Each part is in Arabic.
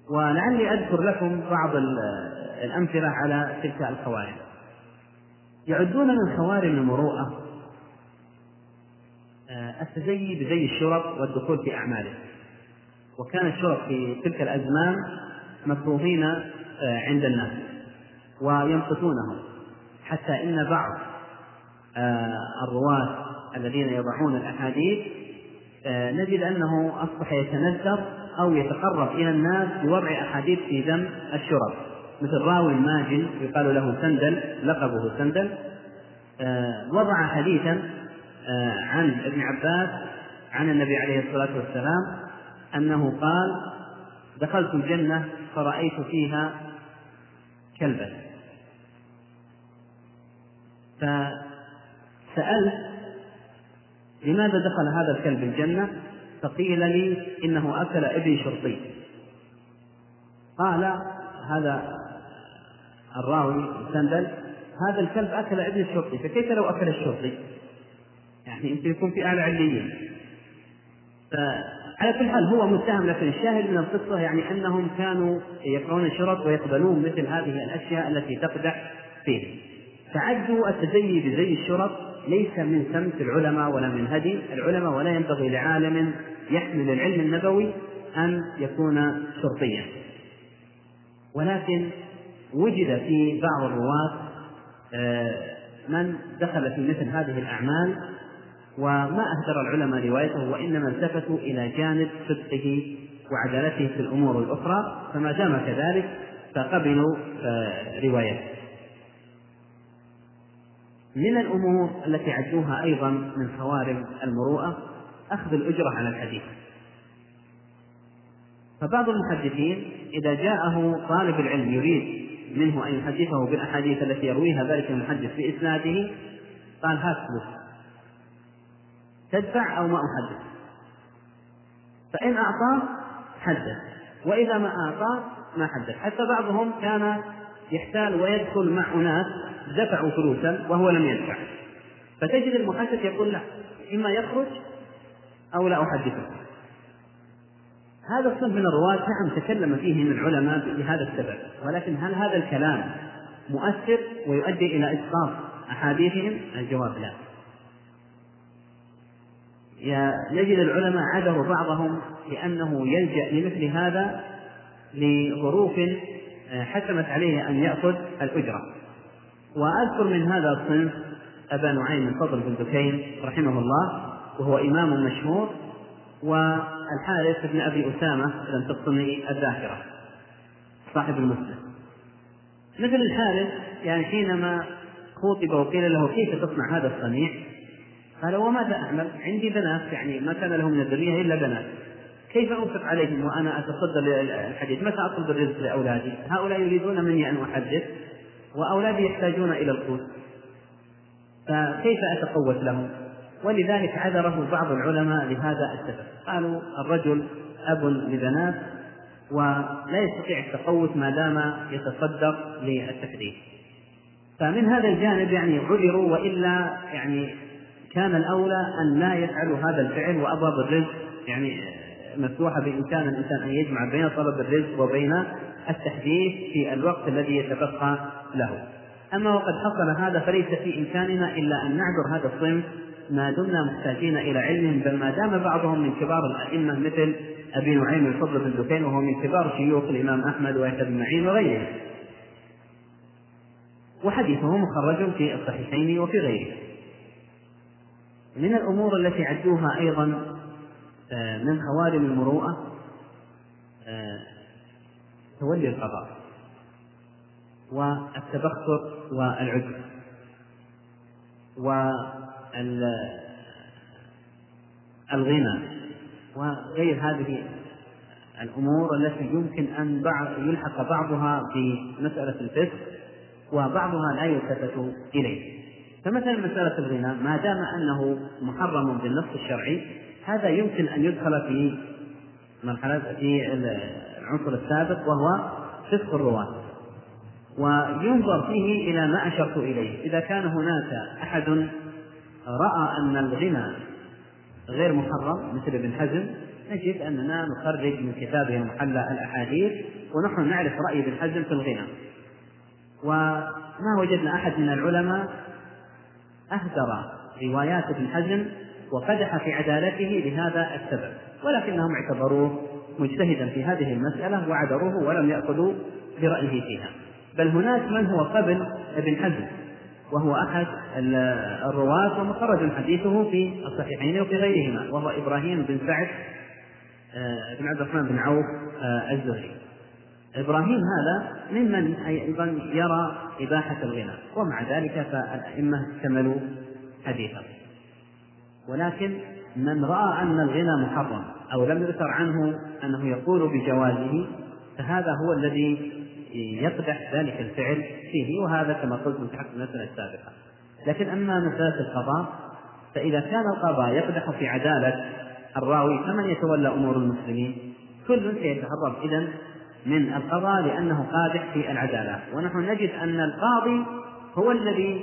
ولعلي أذكر لكم بعض الأمثلة على تلك الخوارم. يعدون من خوارم المروءة التزيي بزي الشرط والدخول في أعماله. وكان الشرط في تلك الأزمان مكروهين عند الناس ويمقتونهم، حتى إن بعض الرواة الذين يضعون الأحاديث نجد أنه أصبح يتنذر أو يتقرب إلى الناس بوضع أحاديث في ذم الشرط، مثل راوي ماجن يقال له سندل، لقبه سندل، وضع حديثا عن ابن عباس عن النبي عليه الصلاة والسلام أنه قال: دخلت الجنة فرأيت فيها كلبا، فسألت لماذا دخل هذا الكلب الجنة؟ فقيل لي إنه أكل ابن شرطي. قال هذا الراوي سندل: هذا الكلب أكل ابن الشرطي، فكيف لو أكل الشرطي؟ يعني يمكن يكون في أعلى عليين. فعلى كل حال هو متهم، لكن الشاهد من القصة يعني أنهم كانوا يقرؤون الشرط ويقبلون مثل هذه الأشياء التي تقدح فيه. فعدوا التزيي بزي الشرط ليس من سمت العلماء ولا من هدي العلماء، ولا ينبغي لعالم يحمل العلم النبوي أن يكون شرطيا. ولكن وجد في بعض الرواة من دخل في مثل هذه الأعمال وما أهدر العلماء روايته، وإنما التفتوا إلى جانب صدقه وعدالته في الأمور الأخرى، فما دام كذلك فقبلوا روايته. من الأمور التي عدوها أيضا من خوارم المروءة أخذ الأجرة على الحديث. فبعض المحدثين إذا جاءه طالب العلم يريد منه أن يحدثه بالأحاديث التي يرويها ذلك المحدث بإسناده، قال: هات فلوس، تدفع أو ما أحدث. فإن أعطاه حدث، وإذا ما أعطاه ما حدث. حتى بعضهم كان يحتال ويدخل مع أناس دفعوا فلوسا وهو لم يدفع، فتجد المحدث يقول: لا، إما يخرج أو لا أحدثه. هذا الصنف من الرواة نعم تكلم فيه من العلماء بهذا السبب، ولكن هل هذا الكلام مؤثر ويؤدي إلى إسقاط أحاديثهم؟ الجواب لا. نجد العلماء عذروا بعضهم لأنه يلجأ لمثل هذا لظروف حكمت عليه أن يأخذ الأجرة. وأذكر من هذا الصنف أبا نعيم الفضل بن دكين رحمه الله، وهو إمام مشهور، والحارث بن أبي أسامة لم تقصني الذاكرة صاحب المسلم. مثل الحارث يعني حينما خطب وقيل له: كيف تصنع هذا الصنيع؟ قال: وماذا أعمل؟ عندي بنات، يعني ما كان لهم من الذرية إلا بنات، كيف أنفق عليهم وأنا أتصدر للحديث؟ متى أطلب الرزق لأولادي؟ هؤلاء يريدون مني أن أحدث وأولادي يحتاجون إلى القوت، فكيف أتقوت لهم؟ ولذلك عذره بعض العلماء لهذا السبب، قالوا: الرجل أب لبنات ولا يستطيع التقوت ما دام يتصدق للتحديث. فمن هذا الجانب يعني عذروا، وإلا يعني كان الأولى أن لا يفعلوا هذا الفعل، وأبواب الرزق يعني مفتوحة بإمكان الإنسان أن يجمع بين طلب الرزق وبين التحديث في الوقت الذي يتبقى له. أما وقد حصل هذا فليس في إمكاننا إلا أن نعذر هذا الصنف ما دمنا محتاجين إلى علمهم، بل ما دام بعضهم من كبار الأئمة مثل أبي نعيم الفضل بن دكين، وهو من كبار شيوخ الإمام أحمد ويحيى بن معين وغيره، وحديثه مخرج في الصحيحين وفي غيره. من الأمور التي عدوها أيضا من خوارم المروءة تولي القضاء والتبختر والعجب والغنى وغير هذه الأمور التي يمكن أن يلحق بعضها في مسألة الفسق وبعضها لا يلتفت إليه. فمثلا مسألة الغنى ما دام أنه محرم بالنص الشرعي، هذا يمكن أن يدخل في مرحلة في العنصر السابق وهو فسق الرواة، وينظر فيه إلى ما أشرت إليه. إذا كان هناك أحد رأى أن الغنى غير محرم مثل ابن حزم نجد أننا نخرج من كتابه محلى الأحاديث، ونحن نعرف رأي ابن حزم في الغنى، وما وجدنا أحد من العلماء أهدر روايات ابن حزم وقدح في عدالته لهذا السبب، ولكنهم اعتبروه مجتهدا في هذه المسألة وعذروه ولم يأخذوا برأيه فيها. بل هناك من هو قبل ابن حزم وهو أحد الرواة ومخرج حديثه في الصحيحين وفي غيرهما، وهو إبراهيم بن سعد بن عبد الرحمن بن عوف الزهري. إبراهيم هذا ممن أيضا يرى إباحة الغنى، ومع ذلك فالأئمة احتملوا حديثه. ولكن من رأى أن الغنى محرم أو لم يذكر عنه أنه يقول بجوازه فهذا هو الذي يقدح ذلك الفعل فيه، وهذا كما قلت من تحت المسألة السابقة. لكن أما مسألة القضاء فإذا كان القضاء يقدح في عدالة الراوي فمن يتولى أمور المسلمين؟ كل سيتهرب إذن من القضاء لأنه قادح في العدالة. ونحن نجد أن القاضي هو الذي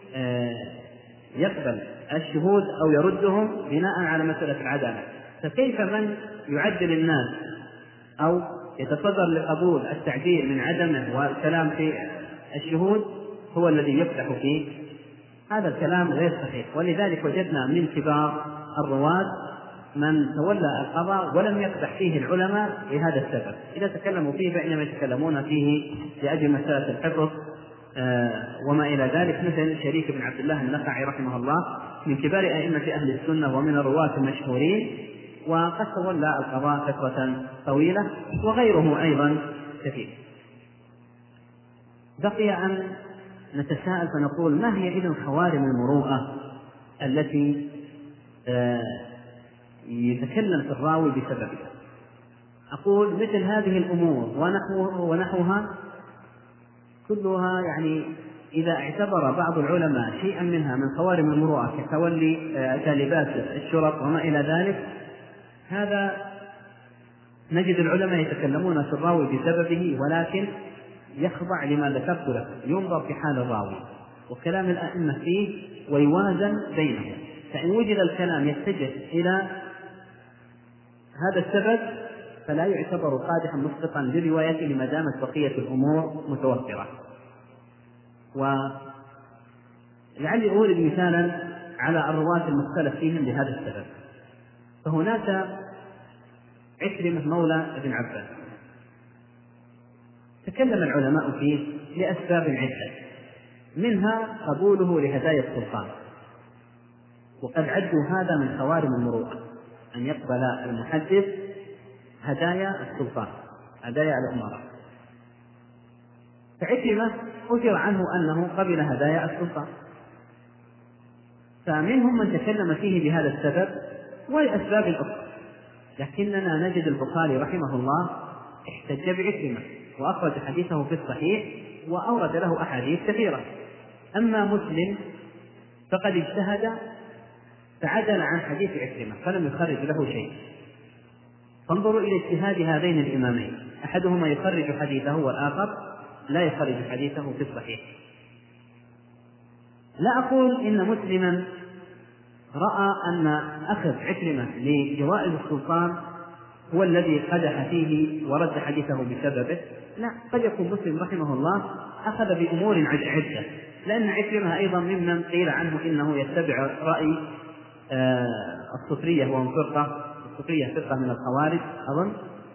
يقبل الشهود أو يردهم بناء على مسألة العدالة، فكيف من يعدل الناس أو يتصدر لقبول التعديل من عدمه والكلام في الشهود هو الذي يفتح فيه؟ هذا الكلام غير صحيح. ولذلك وجدنا من كبار الرواة من تولى القضاء ولم يقدح فيه العلماء لهذا السبب. إذا تكلموا فيه فإنما يتكلمون فيه لأجل مسألة الحفظ وما إلى ذلك، مثل شريك بن عبد الله النخعي رحمه الله من كبار أئمة أهل السنة ومن الرواة المشهورين، وقد تولى القضاء فترة طويلة، وغيره أيضا كثير. بقي أن نتساءل فنقول ما هي إذن خوارم المروءة التي يتكلم في الراوي بسببها؟ أقول مثل هذه الأمور ونحوها كلها يعني إذا اعتبر بعض العلماء شيئا منها من خوارم المروءة كتولي تالبات الشرط وما إلى ذلك، هذا نجد العلماء يتكلمون في الراوي بسببه، ولكن يخضع لما ذكرت لك، ينظر في حال الراوي وكلام الأئمة فيه ويوازن بينهم. فإن وجد الكلام يتجه إلى هذا السبب فلا يعتبر قادحا مسقطا لروايته ما دامت بقية الأمور متوفرة. ولعلي أورد مثالا على الرواة المختلف فيهم لهذا السبب. فهناك عكرمة مولى ابن عباس تكلم العلماء فيه لأسباب عدة، منها قبوله لهدايا السلطان، وقد عدوا هذا من خوارم المروءة أن يقبل المحدث هدايا السلطان، هدايا الأمراء. فعكرمة أثر عنه أنه قبل هدايا السلطان، فمنهم من تكلم فيه بهذا السبب ولأسباب أخرى. لكننا نجد البخاري رحمه الله احتج بعكرمة وأخرج حديثه في الصحيح وأورد له أحاديث كثيرة. أما مسلم فقد اجتهد فعدل عن حديث عكرمة فلم يخرج له شيء. فانظروا إلى اجتهاد هذين الإمامين، أحدهما يخرج حديثه والآخر لا يخرج حديثه في الصحيح. لا أقول إن مسلما رأى أن أخذ عكرمة لجوائز السلطان هو الذي قدح فيه ورد حديثه بسببه، لا، قد يكون مسلم رحمه الله أخذ بأمور عدة، لأن عكرمة أيضا ممن قيل عنه إنه يتبع رأي الصفرية وهم فرقة، الصفرية فرقة من الخوارج أظن،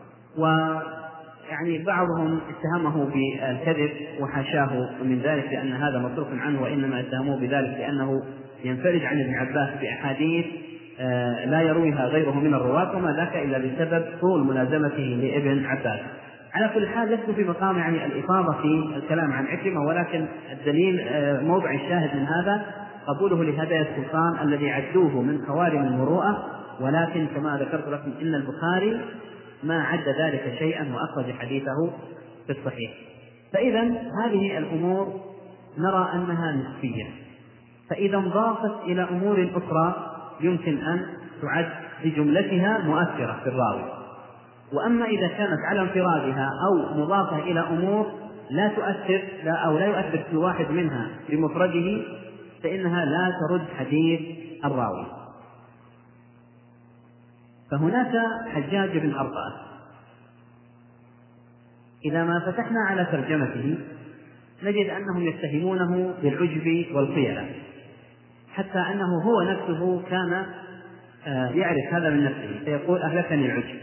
ويعني بعضهم اتهمه بالكذب وحاشاه من ذلك لأن هذا مصروف عنه، وإنما اتهموه بذلك لأنه ينفرد عن ابن عباس بأحاديث لا يرويها غيره من الرواة، وما ذاك إلا بسبب طول ملازمته لابن عباس. على كل حال لست في مقام يعني الإفاضة في الكلام عن عكرمة، ولكن الدليل موضع الشاهد من هذا قبوله لهدايا السلطان الذي عدوه من خوارم المروءة. ولكن كما ذكرت لكم إن البخاري ما عد ذلك شيئا وأخرج حديثه في الصحيح. فإذا هذه الأمور نرى أنها نسبية، فإذا انضافت إلى أمور أخرى يمكن أن تعد بجملتها مؤثرة في الراوي. وأما إذا كانت على انفرادها أو مضافة إلى أمور لا تؤثر أو لا يؤثر في واحد منها بمفرده فإنها لا ترد حديث الراوي. فهناك حجاج بن أرطاة، إذا ما فتحنا على ترجمته نجد أنهم يتهمونه بالعجب والخيلة، حتى أنه هو نفسه كان يعرف هذا من نفسه فيقول أهلكني العجب،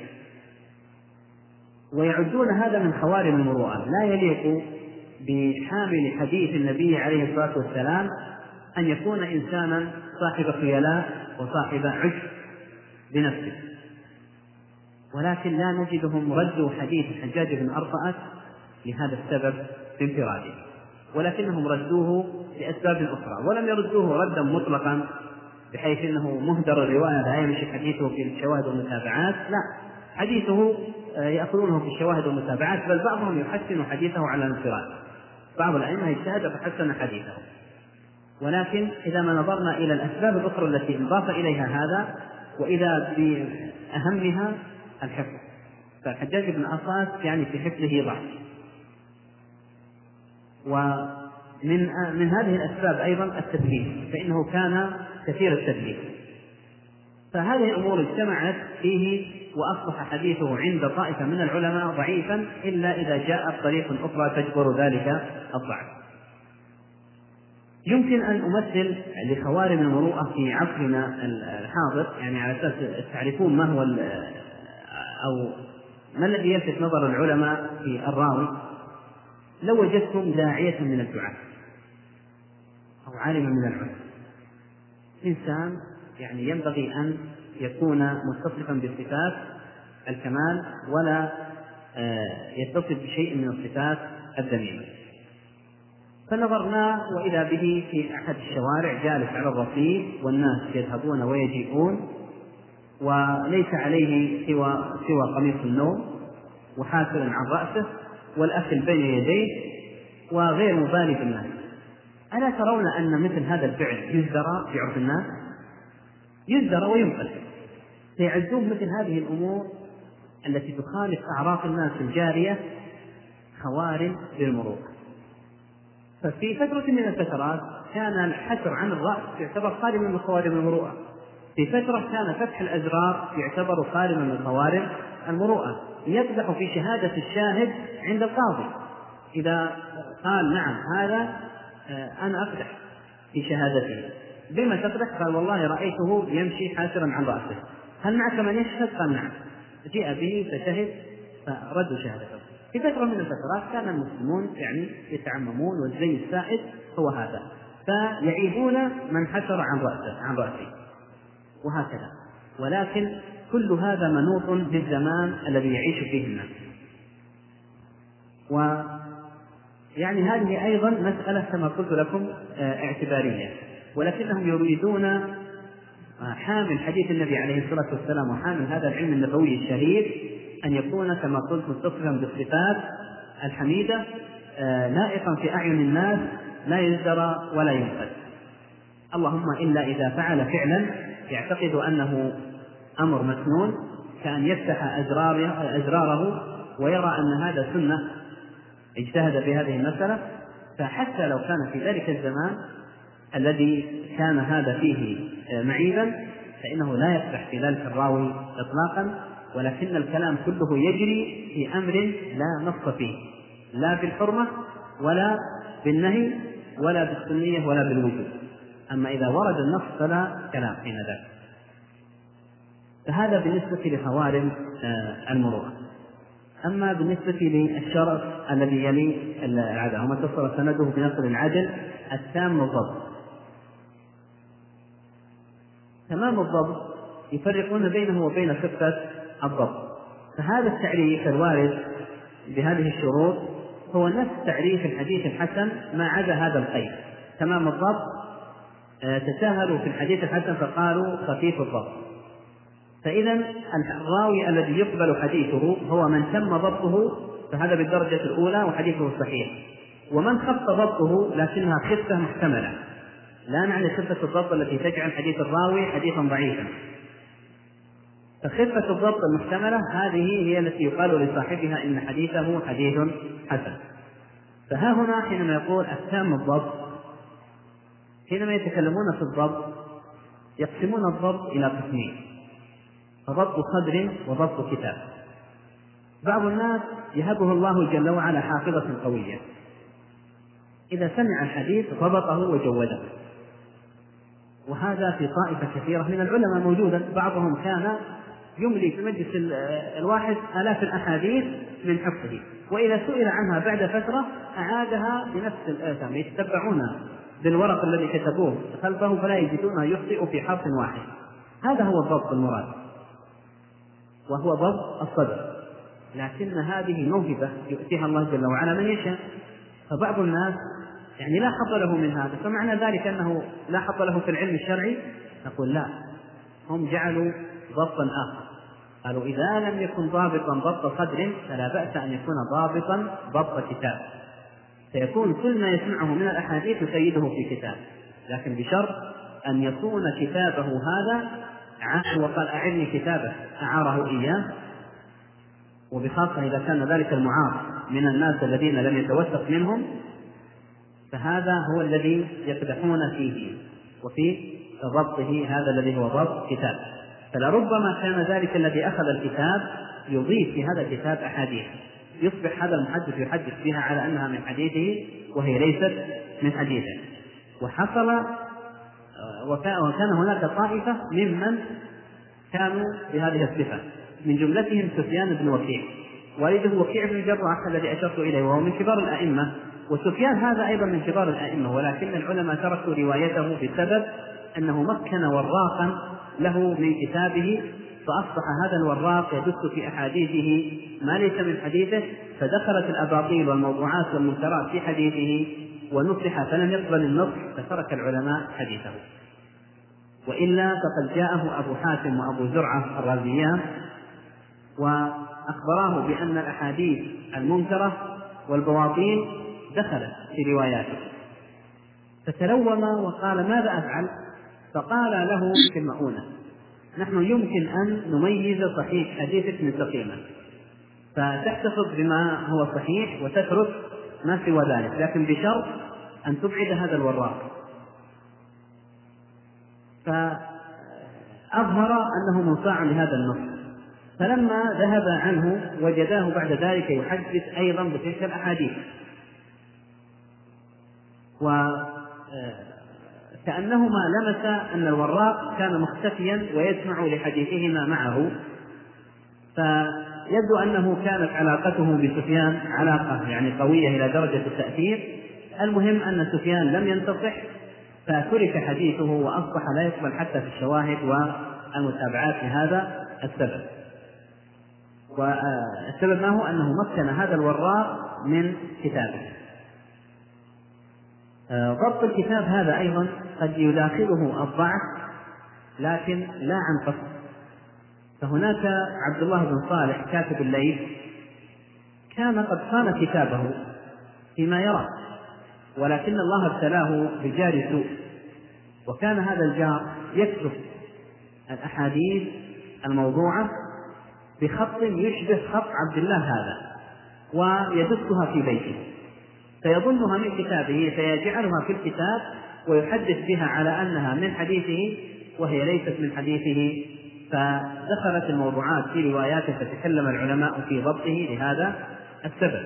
ويعدون هذا من خوارم المروءة. لا يليق بحامل حديث النبي عليه الصلاة والسلام أن يكون إنسانا صاحب خيلاء وصاحب عجب بنفسه. ولكن لا نجدهم ردوا حديث الحجاج بن أرطاة لهذا السبب بانفراده، ولكنهم ردوه لأسباب أخرى، ولم يردوه ردا مطلقا بحيث أنه مهدر الرواية لا يمشي حديثه في الشواهد والمتابعات، لا، حديثه يأخذونه في الشواهد والمتابعات، بل بعضهم يحسن حديثه على الانفراد، بعض الأئمة اجتهد فحسن حديثه. ولكن إذا ما نظرنا إلى الأسباب الأخرى التي انضاف إليها هذا، وإذا بأهمها الحفظ، فالحجاج بن أرطاة يعني في حفظه ضعف. ومن هذه الأسباب أيضا التدليس، فإنه كان كثير التدليس، فهذه الأمور اجتمعت فيه وأصبح حديثه عند طائفة من العلماء ضعيفا، إلا إذا جاءت طريق أخرى تجبر ذلك الضعف. يمكن أن أمثل لخوارم المروءة في عصرنا الحاضر، يعني على أساس تعرفون ما هو أو ما الذي يلفت نظر العلماء في الراوي. لو وجدتم داعية من الدعاة أو عالما من العلماء، إنسان يعني ينبغي أن يكون متصفا بصفات الكمال ولا يتصف بشيء من الصفات الذميمة، فنظرنا وإذا به في أحد الشوارع جالس على الرصيف والناس يذهبون ويجيئون، وليس عليه سوى قميص النوم وحافل عن رأسه والأكل بين يديه وغير مبالي بالناس. ألا ترون أن مثل هذا الفعل يزدر في عرف الناس؟ يزدر وينقل، فيعدون مثل هذه الأمور التي تخالف أعراف الناس الجارية خوارم للمروءة. ففي فترة من الفترات كان الحسر عن الرأس يعتبر خارما من خوارم المروءة، في فترة كان فتح الأزرار يعتبر خارما من خوارم المروءة، يقدح في شهادة الشاهد عند القاضي إذا قال نعم هذا أنا أقدح في شهادته. بما تقدح؟ قال والله رأيته يمشي حاسرا عن رأسه، هل معك من يشهد؟ قال نعم، جاء به فشهد فردوا شهادته. في فترة من الفترات كان المسلمون يعني يتعممون والزي السائد هو هذا، فيعيبون من حسر عن رأسه وهكذا. ولكن كل هذا منوط بالزمان الذي يعيش فيه الناس. ويعني هذه أيضا مسألة كما قلت لكم اعتبارية، ولكنهم يريدون حامل حديث النبي عليه الصلاة والسلام وحامل هذا العلم النبوي الشريف أن يكون كما قلت متصفا بالصفات الحميدة لائقا في أعين الناس، لا يزدر ولا ينقذ، اللهم إلا إذا فعل فعلا يعتقد أنه أمر مسنون، كأن يفتح أزراره ويرى أن هذا سنة اجتهد في هذه المسألة، فحتى لو كان في ذلك الزمان الذي كان هذا فيه معيبا فإنه لا يفتح في ذلك الراوي إطلاقا، ولكن الكلام كله يجري في أمر لا نص فيه، لا بالحرمة ولا بالنهي ولا بالسنية ولا بالوجوب. أما إذا ورد النص فلا كلام حين ذاك. فهذا بالنسبة لخوارم المروءة. أما بالنسبة للشرط الذي يلي العادة، وما اتصل سنده بنقل العدل التام الضبط. تمام الضبط يفرقون بينه وبين خفة الضبط، فهذا التعريف الوارد بهذه الشروط هو نفس تعريف الحديث الحسن ما عدا هذا القيد. تمام الضبط تساهلوا في الحديث الحسن فقالوا خفيف الضبط، فإذا الراوي الذي يقبل حديثه هو من تم ضبطه، فهذا بالدرجة الأولى وحديثه صحيح، ومن خف ضبطه لكنها خفة محتملة، لا نعني خفة الضبط التي تجعل حديث الراوي حديثا ضعيفا، فخفة الضبط المحتملة هذه هي التي يقال لصاحبها إن حديثه حديث حسن. فها هنا حينما يقول التام الضبط، حينما يتكلمون في الضبط يقسمون الضبط إلى قسمين. فضبط صدر وضبط كتاب. بعض الناس يهبه الله جل وعلا حافظة قوية، إذا سمع الحديث ضبطه وجوده، وهذا في طائفة كثيرة من العلماء موجودا. بعضهم كان يملي في مجلس الواحد آلاف الأحاديث من حفظه، وإذا سئل عنها بعد فترة أعادها بنفس الآثام، يتتبعون بالورق الذي كتبوه خلفه فلا يجدونه يخطئ في حرف واحد. هذا هو الضبط المراد، وهو ضبط الصدر. لكن هذه موهبة يؤتيها الله جل وعلا من يشاء، فبعض الناس يعني لا حظ له من هذا، فمعنى ذلك أنه لا حظ له في العلم الشرعي؟ نقول لا، هم جعلوا ضبطا آخر، قالوا إذا لم يكن ضابطا ضبط صدر فلا بأس أن يكون ضابطا ضبط كتاب، فيكون كل ما يسمعه من الأحاديث يسيده في كتاب، لكن بشرط أن يكون كتابه هذا وقال أعرني كتابه أعاره إياه، وبخاصة إذا كان ذلك المعار من الناس الذين لم يتوثق منهم، فهذا هو الذي يقدحون فيه وفي ضبطه، هذا الذي هو ضبط كتاب. فلربما كان ذلك الذي أخذ الكتاب يضيف في هذا الكتاب أحاديث، يصبح هذا المحدث يحدث بها على أنها من حديثه وهي ليست من حديثه. وحصل وكان هناك طائفة ممن كانوا بهذه الصفة، من جملتهم سفيان بن وكيع، والده وكيع بن الجراح الذي أشرت إليه، وهو من كبار الأئمة، وسفيان هذا أيضا من كبار الأئمة، ولكن العلماء تركوا روايته بسبب أنه مكن وراقا له من كتابه، فأصبح هذا الوراق يدس في أحاديثه ما ليس من حديثه، فدخلت الأباطيل والموضوعات والمنكرات في حديثه ونصح فلم يقبل النصح، فترك العلماء حديثه. وإلا فقد جاءه أبو حاتم وأبو زرعة الرازيان وأخبراه بأن الأحاديث المنكرة والبواطيل دخلت في رواياته، فتلوم وقال ماذا أفعل؟ فقال له في المؤونة نحن يمكن أن نميز صحيح حديثك من سقيمة، فتحتفظ بما هو صحيح وتترك ما سوى ذلك، لكن بشرط أن تبعد هذا الوراق. فأظهر أنه منصاع لهذا النص، فلما ذهب عنه وجداه بعد ذلك يحدث أيضا بتلك الأحاديث، وكأنهما لمس أن الوراق كان مختفيا ويسمع لحديثهما معه، فيبدو أنه كانت علاقته بسفيان علاقة يعني قوية إلى درجة التأثير. المهم أن سفيان لم ينتصح، فترك حديثه وأصبح لا يقبل حتى في الشواهد والمتابعات لهذا السبب. والسبب ما هو؟ أنه مكن هذا الوراق من كتابه. ضبط الكتاب هذا أيضا قد يداخله الضعف، لكن لا عن قصد. فهناك عبد الله بن صالح كاتب الليث كان قد صان كتابه فيما يرى، ولكن الله ابتلاه بجار سوء، وكان هذا الجار يكتب الأحاديث الموضوعة بخط يشبه خط عبد الله هذا ويدسها في بيته، فيظنها من كتابه فيجعلها في الكتاب ويحدث بها على أنها من حديثه وهي ليست من حديثه، فدخلت الموضوعات في رواياته، فتكلم العلماء في ضبطه لهذا السبب.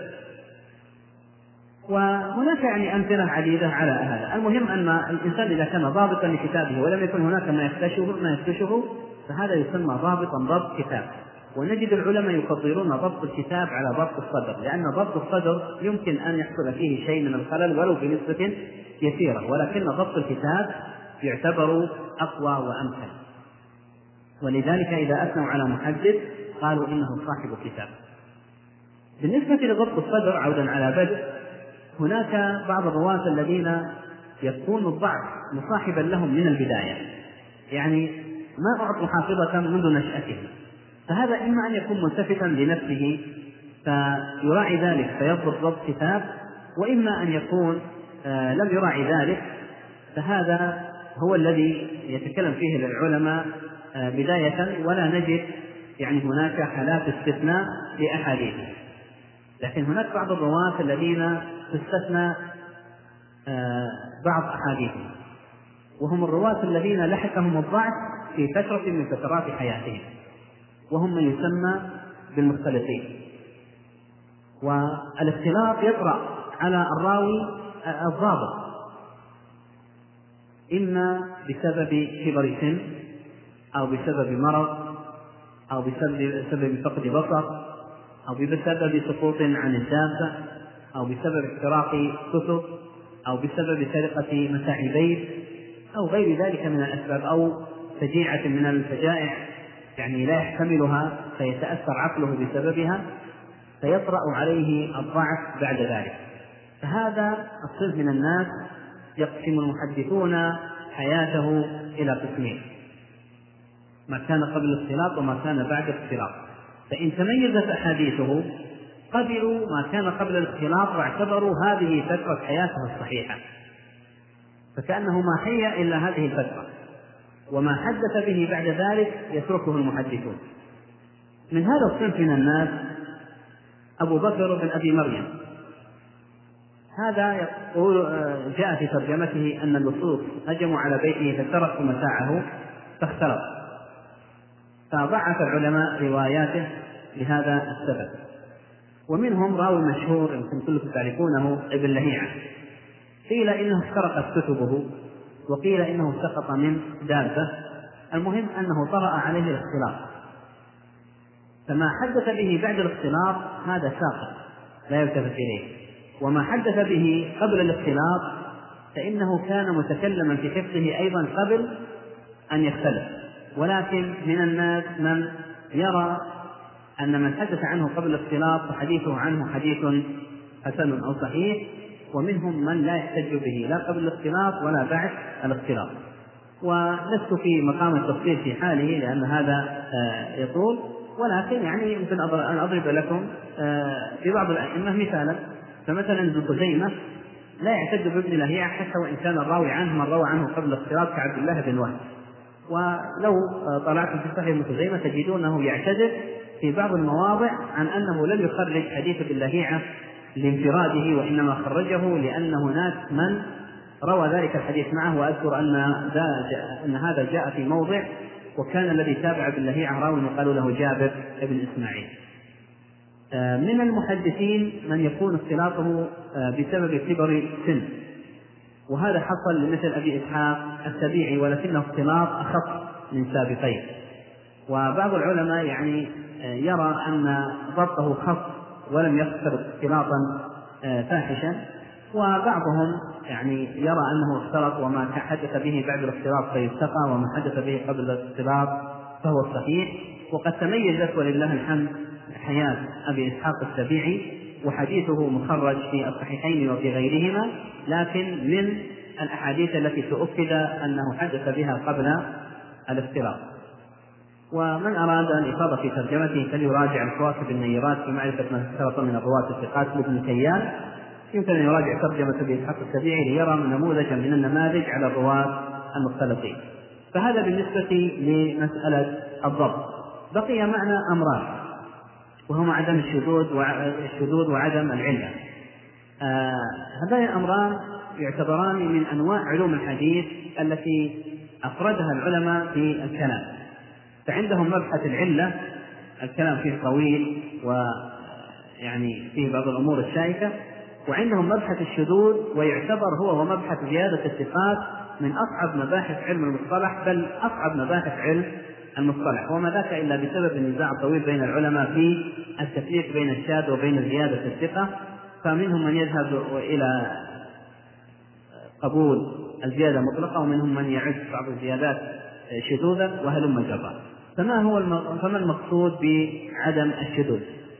وهناك يعني أمثلة عديدة على هذا. المهم أن الإنسان إذا كان ضابطا لكتابه ولم يكن هناك ما يفتشه فهذا يسمى ضابطا ضبط كتاب. ونجد العلماء يفضلون ضبط الكتاب على ضبط الصدر، لأن ضبط الصدر يمكن أن يحصل فيه شيء من الخلل ولو بنسبة يسيرة، ولكن ضبط الكتاب يعتبر أقوى وأمثل. ولذلك إذا أثنوا على محدث قالوا إنه صاحب كتاب. بالنسبة لضبط الصدر عودا على بدء، هناك بعض الرواة الذين يكون الضعف مصاحبا لهم من البداية، يعني ما أعطوا حافظة منذ نشأتهم، فهذا إما أن يكون ملتفتا لنفسه فيراعي ذلك فيضبط ضبط كتاب، وإما أن يكون لم يراعي ذلك، فهذا هو الذي يتكلم فيه العلماء بداية، ولا نجد يعني هناك حالات استثناء لأحاديثه. لكن هناك بعض الرواة الذين تستثنى بعض أحاديثهم، وهم الرواة الذين لحقهم الضعف في فترة من فترات حياتهم، وهم من يسمى بالمختلطين. والاختلاط يطرأ على الراوي الضابط، إما بسبب كبر سن، أو بسبب مرض، أو بسبب فقد بصر، أو بسبب سقوط عن الدافع، أو بسبب احتراق كتب، أو بسبب سرقة متاع بيت، أو غير ذلك من الأسباب، أو فجيعة من الفجائع يعني لا يحتملها فيتأثر عقله بسببها، فيطرأ عليه الضعف بعد ذلك. فهذا الصنف من الناس يقسم المحدثون حياته إلى قسمين: ما كان قبل الاختلاط وما كان بعد الاختلاط. فإن تميزت أحاديثه قبلوا ما كان قبل الاختلاط واعتبروا هذه فترة حياته الصحيحة، فكأنه ما حي إلا هذه الفترة، وما حدث به بعد ذلك يتركه المحدثون. من هذا الصنف من الناس أبو بكر بن أبي مريم، هذا يقول جاء في ترجمته أن اللصوص هجموا على بيته فتركوا متاعه فاختلط، فضعف العلماء رواياته لهذا السبب. ومنهم راوي مشهور يمكن كلكم تعرفونه ابن لهيعة، قيل إنه اخترقت كتبه، وقيل إنه سقط من دابة، المهم أنه طرأ عليه الاختلاط، فما حدث به بعد الاختلاط هذا ساقط لا يلتفت إليه، وما حدث به قبل الاختلاط فإنه كان متكلما في حفظه أيضا قبل أن يختلف. ولكن من الناس من يرى أن من حدث عنه قبل الاختلاط فحديثه عنه حديث حسن أو صحيح، ومنهم من لا يحتج به لا قبل الاختلاط ولا بعد الاختلاط. ولست في مقام التفصيل في حاله لأن هذا يطول، ولكن يعني يمكن أن أضرب لكم في بعض الأئمة مثالا. فمثلا ابن خزيمة لا يعتد بابن لهيعة حتى وإن كان الراوي عنه من روى عنه قبل الاختلاط كعبد الله بن وهب، ولو طلعتم في صحيح ابن خزيمة تجدونه يعتذر في بعض المواضع عن أنه لم يخرج حديث ابن لهيعة لانفراده، وإنما خرجه لأن هناك من روى ذلك الحديث معه. وأذكر أن هذا جاء في موضع وكان الذي تابع ابن لهيعة راوي يقال له جابر بن إسماعيل. من المحدثين من يكون اختلاطه بسبب كبر سن، وهذا حصل لمثل أبي إسحاق السبيعي، ولكنه اختلاط أخف من سابقين. وبعض العلماء يعني يرى أن ضبطه خف ولم يختلط اختلاطا فاحشا، وبعضهم يعني يرى أنه اختلط وما حدث به بعد الاختلاط فيستقى، وما حدث به قبل الاختلاط فهو الصحيح. وقد تميزت ولله الحمد حياة أبي إسحاق السبيعي، وحديثه مخرج في الصحيحين وفي غيرهما، لكن من الأحاديث التي تؤكد أنه حدث بها قبل الاختلاط. ومن أراد أن يفاض في ترجمته فليراجع الكواكب النيرات في معرفة من اختلط من الرواة الثقات لابن كيان، يمكن أن يراجع ترجمة أبي إسحاق السبيعي ليرى نموذجا من النماذج على الرواة المختلطين. فهذا بالنسبة لمسألة الضبط. بقي معنا أمران، وهما عدم الشذوذ وعدم العلة. هذين الأمران يعتبران من أنواع علوم الحديث التي أفردها العلماء في الكلام. فعندهم مبحث العلة، الكلام فيه طويل ويعني فيه بعض الأمور الشائكة، وعندهم مبحث الشذوذ، ويعتبر هو ومبحث زيادة الثقات من أصعب مباحث علم المصطلح، بل أصعب مباحث علم المصطلح، وما ذاك إلا بسبب النزاع الطويل بين العلماء في التفريق بين الشاذ وبين زيادة الثقة. فمنهم من يذهب إلى قبول الزيادة مطلقة، ومنهم من يعد بعض الزيادات شذوذا، وهلم جرا. فما المقصود بعدم الشذوذ؟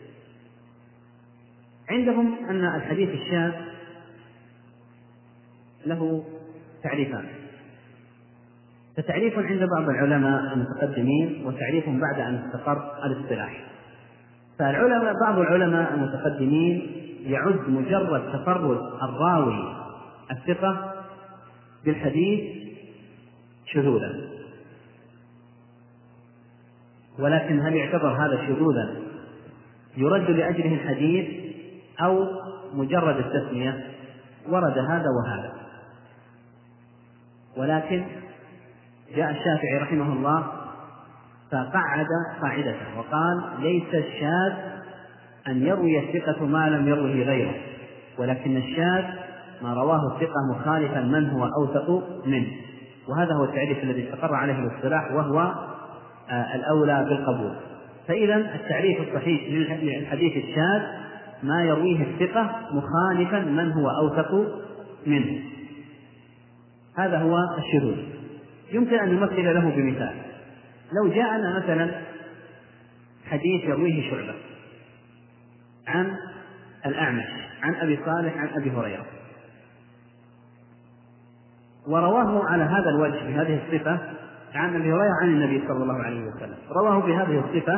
عندهم أن الحديث الشاذ له تعريفان، فتعريف عند بعض العلماء المتقدمين، وتعريف بعد أن استقر الاصطلاح. بعض العلماء المتقدمين يعد مجرد تفرد الراوي الثقة بالحديث شذوذا، ولكن هل يعتبر هذا شذوذا يرد لأجله الحديث أو مجرد التسمية؟ ورد هذا وهذا. ولكن جاء الشافعي رحمه الله فقعد قاعدته وقال: ليس الشاذ أن يروي الثقة ما لم يروه غيره، ولكن الشاذ ما رواه الثقة مخالفا من هو أوثق منه. وهذا هو التعريف الذي استقر عليه الاصطلاح، وهو الأولى بالقبول. فإذا التعريف الصحيح للحديث الشاذ ما يرويه الثقة مخالفا من هو أوثق منه، هذا هو الشذوذ. يمكن أن نمثل له بمثال. لو جاءنا مثلا حديث يرويه شعبة عن الأعمش عن أبي صالح عن أبي هريرة، ورواه على هذا الوجه بهذه الصفة عن أبي هريرة عن النبي صلى الله عليه وسلم، رواه بهذه الصفة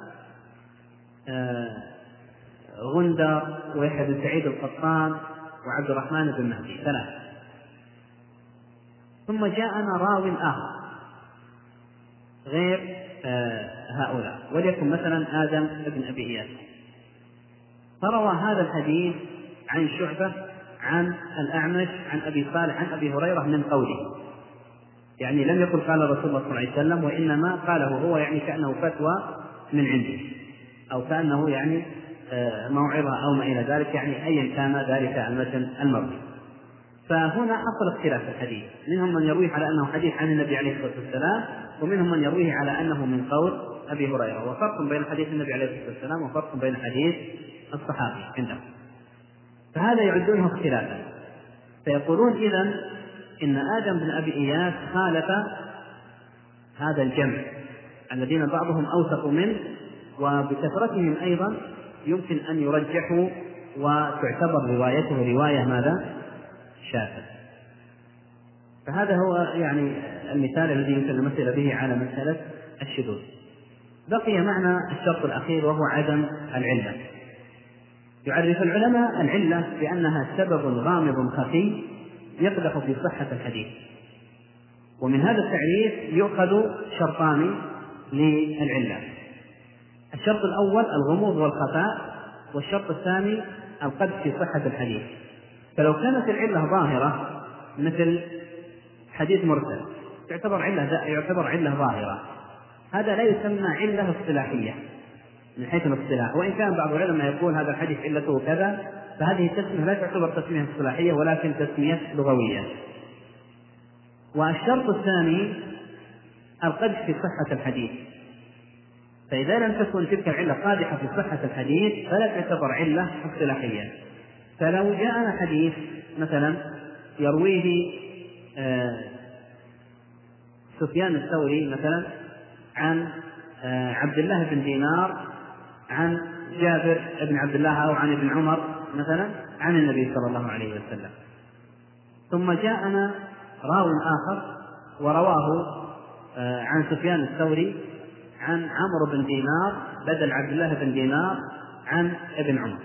غندر ويحيى بن سعيد القطان وعبد الرحمن بن مهدي ثلاثة. ثم جاءنا راو آخر غير هؤلاء، وليكن مثلا آدم بن أبي إياس، فروى هذا الحديث عن شعبة عن الأعمش عن أبي صالح عن أبي هريرة من قوله، يعني لم يقل قال رسول الله صلى الله عليه وسلم، وإنما قاله هو، يعني كأنه فتوى من عنده، أو كأنه يعني موعظة أو ما إلى ذلك، يعني أيا كان ذلك المتن المروي. فهنا حصل اختلاف في الحديث، منهم من يرويه على أنه حديث عن النبي عليه الصلاة والسلام، ومنهم من يرويه على أنه من قول أبي هريرة، وفرق بين حديث النبي عليه الصلاة والسلام وفرق بين حديث الصحابي عندهم، فهذا يعدونه اختلافا. فيقولون إذن إن آدم بن أبي إياس خالف هذا الجمع الذين بعضهم أوثق منه، وبكثرتهم أيضا يمكن أن يرجحوا وتعتبر روايته رواية ماذا؟ شاذة. فهذا هو يعني المثال الذي يمكن أن نمثل به على مسألة الشذوذ. بقي معنا الشرط الأخير وهو عدم العلة. يعرف العلماء العلة بأنها سبب غامض خفي يقدح في صحة الحديث، ومن هذا التعريف يؤخذ شرطان للعلة: الشرط الأول الغموض والخفاء، والشرط الثاني القدح في صحة الحديث. فلو كانت العلة ظاهرة مثل حديث مرسل يعتبر علة ظاهرة، هذا لا يسمى علة اصطلاحية من حيث الاصطلاح، وإن كان بعض العلماء يقول هذا الحديث علته كذا، فهذه التسمية لا تعتبر تسمية اصطلاحية ولكن تسمية لغوية. والشرط الثاني القدح في صحة الحديث، فإذا لم تكن تلك العلة قادحة في صحة الحديث فلا تعتبر علة اصطلاحية. فلو جاءنا حديث مثلا يرويه سفيان الثوري مثلا عن عبد الله بن دينار عن جابر بن عبد الله أو عن ابن عمر مثلا عن النبي صلى الله عليه وسلم، ثم جاءنا راو آخر ورواه عن سفيان الثوري عن عمرو بن دينار بدل عبد الله بن دينار عن ابن عمر،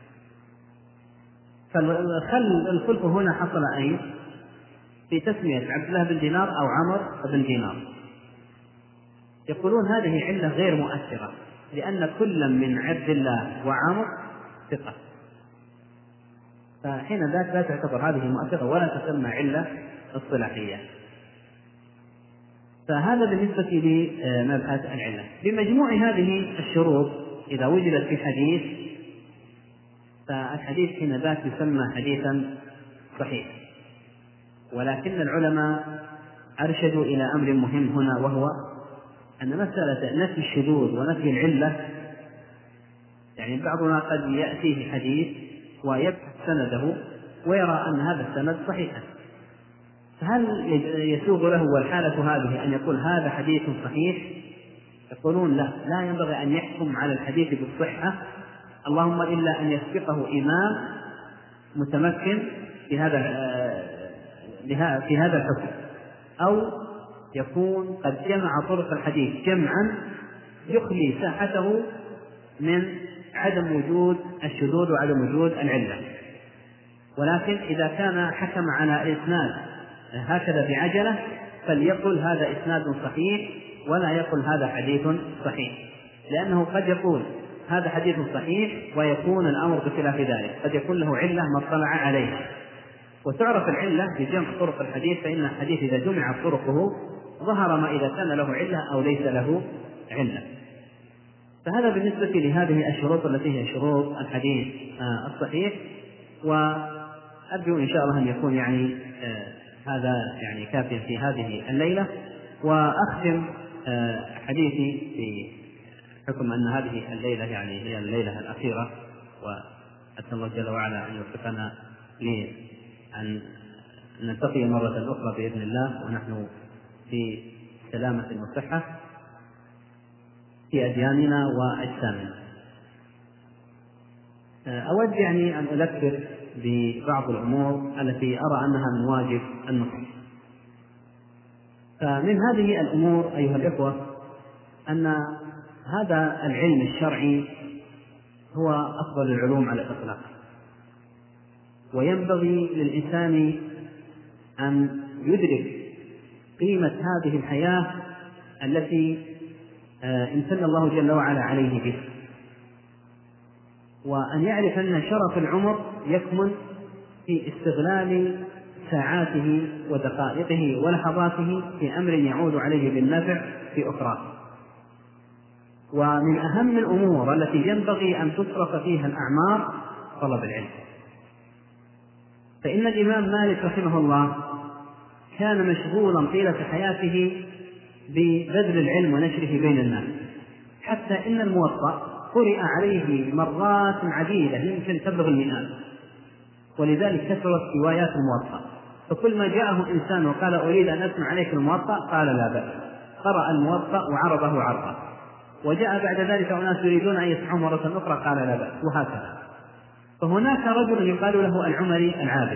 فالخلف هنا حصل أين؟ في تسمية عبد الله بن دينار أو عمرو بن دينار. يقولون هذه علة غير مؤثرة، لأن كل من عبد الله وعمر ثقة، فحين ذاك لا تعتبر هذه مؤثرة ولا تسمى علة اصطلاحية. فهذا بالنسبة لمبحث العلة. بمجموع هذه الشروط إذا وجدت في حديث فالحديث حين ذاك يسمى حديثا صحيح. ولكن العلماء أرشدوا إلى أمر مهم هنا، وهو أن مسألة نفي الشذوذ ونفي العلة، يعني بعضنا قد يأتيه حديث ويبحث سنده ويرى أن هذا السند صحيحا، فهل يسوغ له والحالة هذه أن يقول هذا حديث صحيح؟ يقولون لا ينبغي أن يحكم على الحديث بالصحة، اللهم إلا أن يسبقه إمام متمكن في هذا الحكم، أو يكون قد جمع طرق الحديث جمعا يخلي ساحته من عدم وجود الشذوذ وعدم وجود العلة. ولكن إذا كان حكم على إسناد هكذا بعجلة فليقل هذا إسناد صحيح ولا يقل هذا حديث صحيح، لأنه قد يقول هذا حديث صحيح ويكون الأمر بخلاف ذلك، قد يكون له علة ما اطلع عليها. وتعرف العلة بجمع طرق الحديث، فإن الحديث إذا جمعت طرقه ظهر ما إذا كان له علة أو ليس له علة. فهذا بالنسبة لهذه الشروط التي هي شروط الحديث الصحيح. وأرجو إن شاء الله أن يكون هذا كافيا في هذه الليلة. وأختم حديثي بحكم أن هذه الليلة هي الليلة الأخيرة، وأسأل الله جل وعلا أن يوفقنا لأن نلتقي مرة أخرى بإذن الله ونحن في سلامة وصحة في أدياننا وأجسامنا. أود أن أذكر ببعض الأمور التي أرى أنها من واجب النصح. فمن هذه الأمور أيها الإخوة أن هذا العلم الشرعي هو أفضل العلوم على الإطلاق، وينبغي للإنسان أن يدرك قيمة هذه الحياة التي امتن الله جل وعلا عليه به، وأن يعرف أن شرف العمر يكمن في استغلال ساعاته ودقائقه ولحظاته في أمر يعود عليه بالنفع في أخرى. ومن أهم الأمور التي ينبغي أن تصرف فيها الأعمار طلب العلم. فإن الإمام مالك رحمه الله كان مشغولا طيلة حياته ببذل العلم ونشره بين الناس، حتى إن الموطأ قرئ عليه مرات عديدة يمكن تبلغ المئات، ولذلك كثرت روايات الموطأ. فكل ما جاءه إنسان وقال أريد أن أسمع عليك الموطأ قال لا بأس، قرأ الموطأ وعرضه عرضا. وجاء بعد ذلك أناس يريدون أن يسمعوا مرة أخرى قال لا بأس، وهكذا. فهناك رجل يقال له العمري العابد،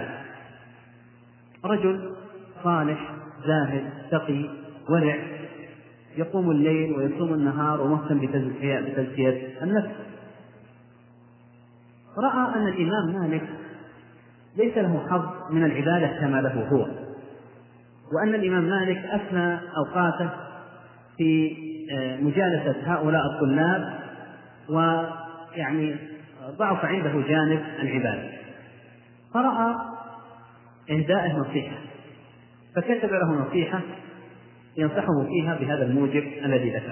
رجل صالح زاهد تقي ورع، يقوم الليل ويصوم النهار ومهتم بتزكية النفس. رأى أن الإمام مالك ليس له حظ من العبادة كما له هو، وأن الإمام مالك أثنى أوقاته في مجالسة هؤلاء الطلاب، ضعف عنده جانب العبادة. فرأى إهدائه نصيحة، فكتب له نصيحة ينصحه فيها بهذا الموجب الذي ذكر.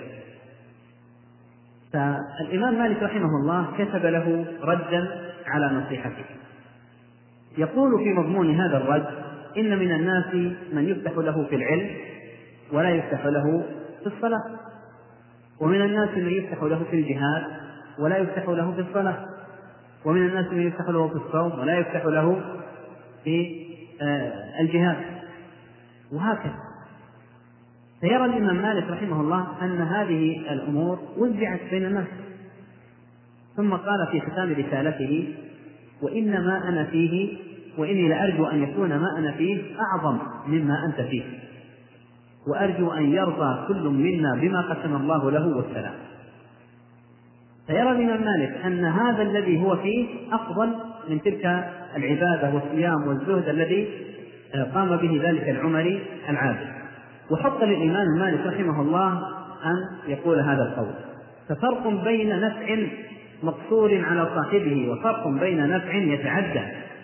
فالإمام مالك رحمه الله كتب له ردا على نصيحته، يقول في مضمون هذا الرد: إن من الناس من يفتح له في العلم ولا يفتح له في الصلاة، ومن الناس من يفتح له في الجهاد ولا يفتح له في الصلاة، ومن الناس من يفتح له في الصوم ولا يفتح له في الجهاد، وهكذا. فيرى الإمام مالك رحمه الله أن هذه الأمور وزعت بين الناس. ثم قال في ختام رسالته: وإنما أنا فيه، وإني لأرجو أن يكون ما أنا فيه أعظم مما أنت فيه، وأرجو أن يرضى كل منا بما قسم الله له والسلام. فيرى الإمام مالك أن هذا الذي هو فيه أفضل من تلك العبادة والصيام والزهد الذي قام به ذلك العمري العابد. وحط للإمام مالك رحمه الله أن يقول هذا القول. ففرق بين نفع مقصور على صاحبه وفرق بين نفع يتعدى.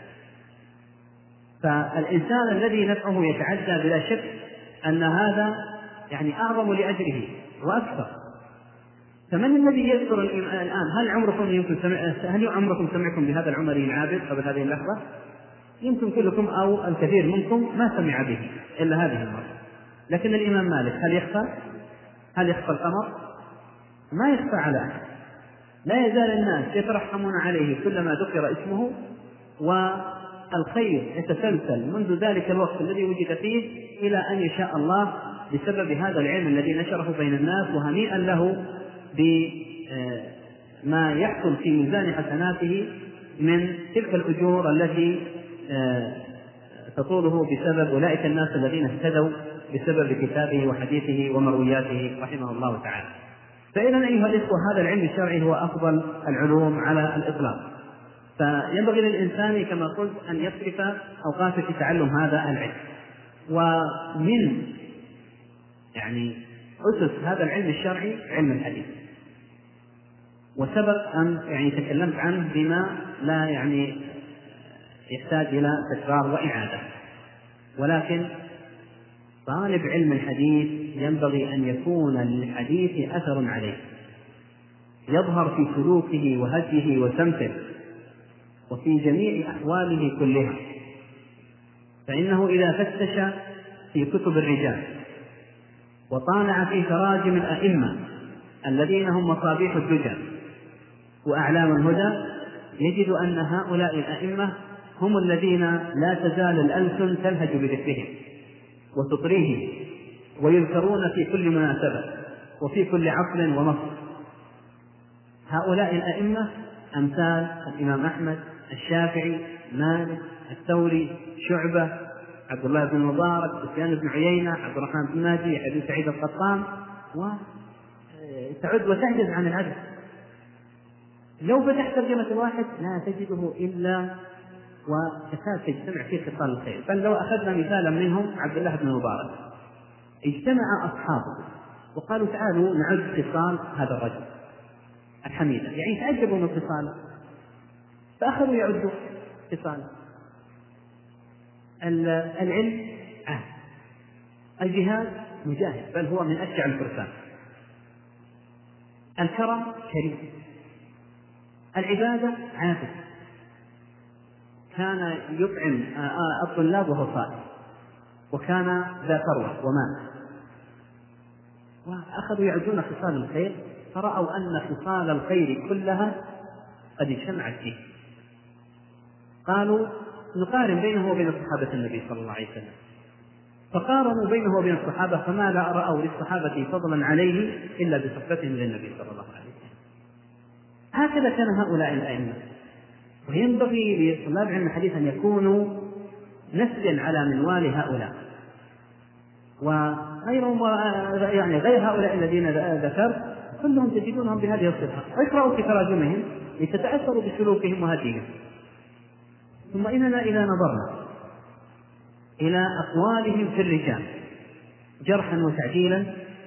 فالإنسان الذي نفعه يتعدى بلا شك أن هذا أعظم لأجره وأكثر. فمن الذي يذكر الآن؟ هل عمركم سمعتم بهذا العمري العابد قبل هذه اللحظة؟ يمكن كلكم أو الكثير منكم ما سمع به إلا هذه المرة. لكن الإمام مالك هل يخفى الأمر؟ ما يخفى على أحد. لا يزال الناس يترحمون عليه كلما ذكر اسمه، والخير يتسلسل منذ ذلك الوقت الذي وجد فيه إلى أن يشاء الله بسبب هذا العلم الذي نشره بين الناس. وهنيئا له بما يحصل في ميزان حسناته من تلك الأجور التي تطوله بسبب أولئك الناس الذين اهتدوا بسبب كتابه وحديثه ومروياته رحمه الله تعالى. فإذا أيها الإخوة هذا العلم الشرعي هو أفضل العلوم على الإطلاق. فينبغي للإنسان كما قلت أن يصرف أوقاته في تعلم هذا العلم. ومن أسس هذا العلم الشرعي علم الحديث، وسبق أن تكلمت عنه بما لا يحتاج إلى تكرار وإعادة، ولكن طالب علم الحديث ينبغي أن يكون للحديث أثر عليه، يظهر في سلوكه وهديه وسمته وفي جميع أحواله كلها. فإنه إذا فتش في كتب الرجال وطالع في تراجم الأئمة الذين هم مصابيح الدجى وأعلام الهدى، يجد أن هؤلاء الأئمة هم الذين لا تزال الألسن تلهج بذكرهم وتطريهم، ويذكرون في كل مناسبة وفي كل عصر ومصر. هؤلاء الأئمة أمثال الإمام أحمد، الشافعي، مالك، الثوري، شعبة، عبد الله بن المبارك، سفيان بن عيينة، عبد الرحمن بن مهدي، أبي سعيد القطان، وتعد وتعجز عن العدد. لو فتحت ترجمة الواحد لا تجده إلا وتكاد تجتمع فيه خصال الخير. بل لو أخذنا مثالا منهم عبد الله بن المبارك، اجتمع أصحابه وقالوا تعالوا نعد خصال هذا الرجل الحميدة، يعني تعجبوا من خصاله فأخذوا يعدوا خصاله. العلم الجهاد مجاهد بل هو من أشجع الفرسان، الكرم كريم، العبادة عابد، كان يطعم الطلاب وهو صائم، وكان ذا ثروة ومال. وأخذوا يعدون خصال الخير فرأوا أن خصال الخير كلها قد اجتمعت فيه. قالوا نقارن بينه وبين صحابة النبي صلى الله عليه وسلم، فقارنوا بينه وبين الصحابة فما لا رأوا للصحابة فضلا عليه إلا بصحبتهم للنبي صلى الله عليه وسلم. هكذا كان هؤلاء الأئمة. وينبغي لطلاب علم الحديث أن يكونوا نسجا على منوال هؤلاء، وغيرهم يعني غير هؤلاء الذين ذكرت كلهم تجدونهم بهذه الصفة. اقرأوا في تراجمهم لتتأثروا بسلوكهم وهديهم. ثم إننا إذا نظرنا إلى أقوالهم في الرجال جرحا وتعديلا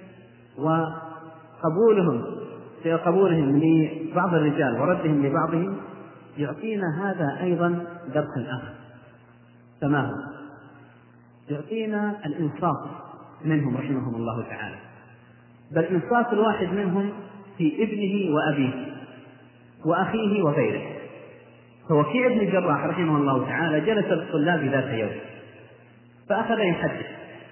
وقبولهم لبعض الرجال وردهم لبعضهم، يعطينا هذا أيضا درسا آخر تماما، يعطينا الإنصاف منهم رحمهم الله تعالى، بل إنصاف الواحد منهم في ابنه وأبيه وأخيه وغيره. فوكيع بن الجراح رحمه الله تعالى جلس بالطلاب ذات يوم فأخذ يحدث،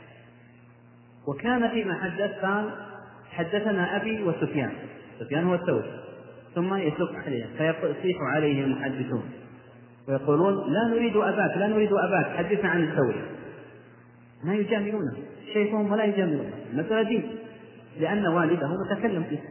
وكان فيما حدث قال حدثنا أبي وسفيان، سفيان هو الثوري، ثم يسلك عليهم فيصيح عليه المحدثون ويقولون لا نريد أباك لا نريد أباك، حدثنا عن الثوري. ما يجاملونه شيخهم ولا يجاملونه، مثل دين، لأن والده متكلم فيه.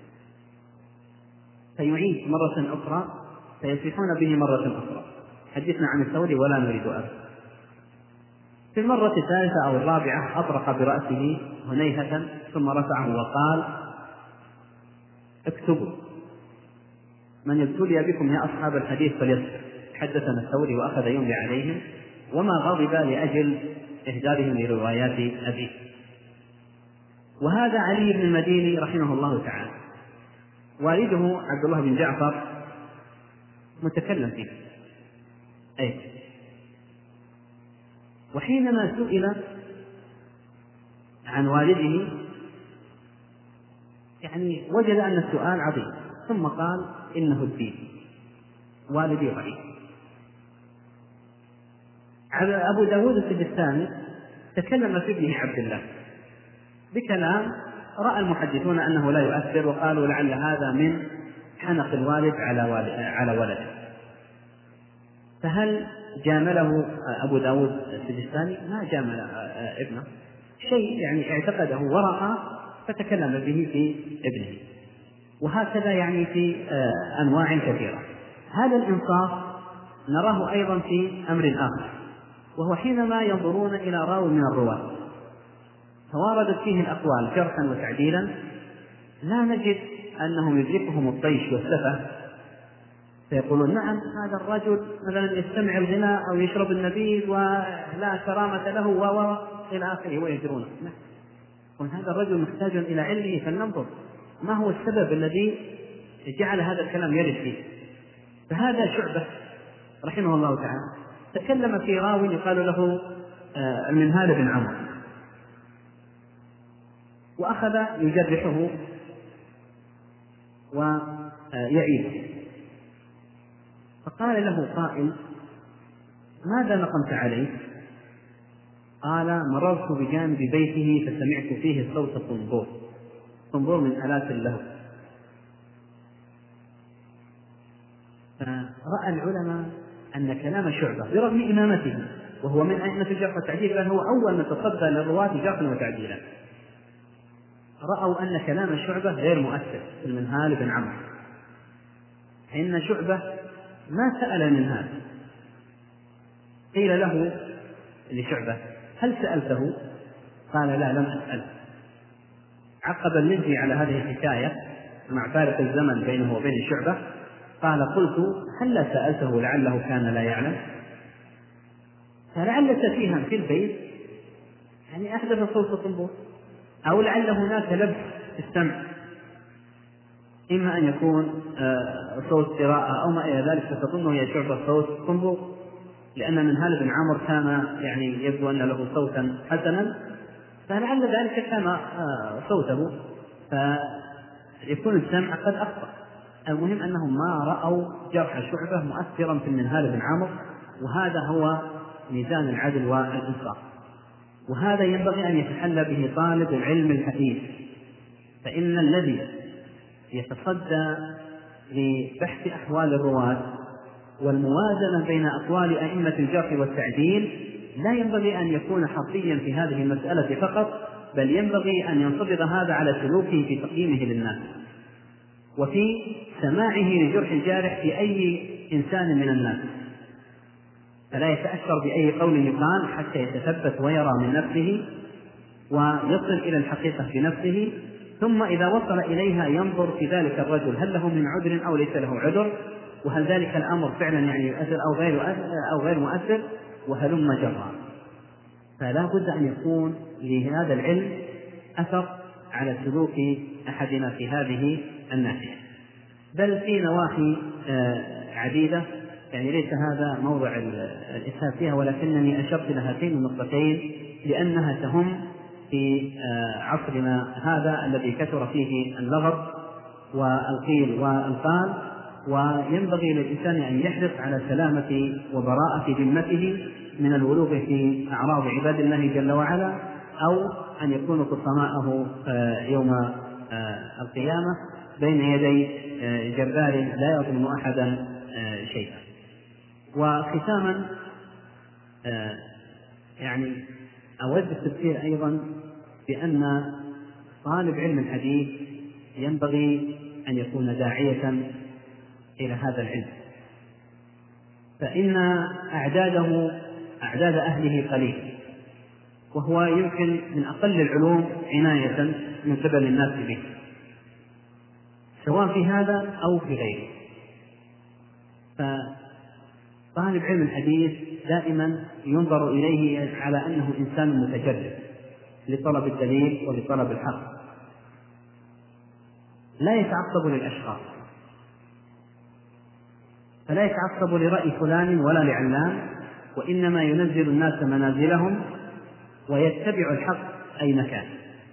فيعيد مرة أخرى فيصيحون به مرة أخرى، حدثنا عن الثوري ولا نريد أباك. في المرة الثالثة أو الرابعة أطرق برأسه هنيهة ثم رفعه وقال اكتبوا من ابتلي بكم يا أصحاب الحديث فليصبر. حدثنا الثوري وأخذ يملي عليهم وما غضب لأجل إهدارهم لروايات أبيه. وهذا علي بن المديني رحمه الله تعالى، والده عبد الله بن جعفر متكلم فيه أي. وحينما سئل عن والده يعني وجد أن السؤال عظيم، ثم قال إنه الدين، والدي ضعيف. أبو داود السجستاني تكلم في ابنه عبد الله بكلام رأى المحدثون أنه لا يؤثر، وقالوا لعل هذا من حنق الوالد على ولده. فهل جامله أبو داود السجستاني؟ ما جامل ابنه، شيء يعني اعتقده ورأى فتكلم به في ابنه. وهكذا يعني في أنواع كثيرة. هذا الإنصاف نراه أيضا في أمر آخر، وهو حينما ينظرون إلى راوي من الرواة فواردت فيه الأقوال جرحا وتعديلا، لا نجد أنهم يدركهم الطيش والسفة فيقولون نعم هذا الرجل مثلا يستمع الغناء أو يشرب النبيذ ولا كرامة له إلى آخره ويجرونه. نعم، هذا الرجل محتاج إلى علمه فلننظر ما هو السبب الذي جعل هذا الكلام يرد فيه. فهذا شعبة رحمه الله تعالى تكلم في راوي يقال له المنهال بن عمرو، وأخذ يجرحه ويعيبه. فقال له قائل: ماذا نقمت عليه؟ قال: مررت بجانب بيته فسمعت فيه صوت طنبور، طنبور من آلات اللهو. فرأى العلماء أن كلام شعبة برغم إمامته، وهو من أئمة الجرح والتعديل، بل هو أول من تصدى للرواة جرحا وتعديلا، رأوا أن كلام شعبة غير مؤثر في المنهال بن عمرو، إن شعبة ما سأل من هذا. قيل له لشعبة: هل سألته؟ قال: لا، لم أسأل. عقب المزي على هذه الحكاية مع فارق الزمن بينه وبين شعبة، قال: قلت: هل سألته لعله كان لا يعلم؟ فلعل سفيها في البيت يعني أحدث صوت طنبور، أو لعل هناك لبس في السمع، إما أن يكون صوت قراءة أو ما إلى ذلك، فتظنه هي شعبة صوت طنبور، لأن منهال بن عمرو كان يعني يبدو أن له صوتا حسنا، فلعل ذلك كان صوته، فيكون السمع قد أخطأ. المهم أنهم ما رأوا جرح شعبة مؤثرا في المنهال بن عمرو، وهذا هو ميزان العدل والإنصاف، وهذا ينبغي أن يتحلى به طالب العلم الحديث. فإن الذي يتصدى لبحث أحوال الرواة والموازنة بين أقوال أئمة الجرح والتعديل لا ينبغي أن يكون حرفيا في هذه المسألة فقط، بل ينبغي أن ينصبغ هذا على سلوكه في تقييمه للناس، وفي سماعه لجرح الجارح في أي إنسان من الناس، فلا يتأثر بأي قول يقال حتى يتثبت ويرى من نفسه ويصل إلى الحقيقة بنفسه، ثم إذا وصل إليها ينظر في ذلك الرجل هل له من عذر أو ليس له عذر، وهل ذلك الأمر فعلا يعني يؤثر أو غير مؤثر، وهلم جرا. فلا بد أن يكون لهذا العلم أثر على سلوك أحدنا في هذه الناحية، بل في نواحي عديدة، يعني ليس هذا موضع الإسهاب فيها، ولكنني أشرت إلى هاتين النقطتين لأنها تهم في عصرنا هذا الذي كثر فيه اللغط والقيل والقال، وينبغي للإنسان أن يحرص على سلامة وبراءة ذمته من الولوغ في أعراض عباد الله جل وعلا، أو أن يكونوا خصماءه يوم القيامة بين يدي جبار لا يظلم أحدا شيئا. وختاما يعني أود التذكير أيضا بأن طالب علم الحديث ينبغي أن يكون داعية إلى هذا العلم، فإن أعداد أهله قليل، وهو يمكن من أقل العلوم عناية من قبل الناس به، سواء في هذا أو في غيره. فطالب علم الحديث دائما ينظر إليه على أنه إنسان متجرد لطلب الدليل ولطلب الحق، لا يتعصب للأشخاص، فلا يتعصب لرأي فلان ولا لعلان، وإنما ينزل الناس منازلهم ويتبع الحق أين كان.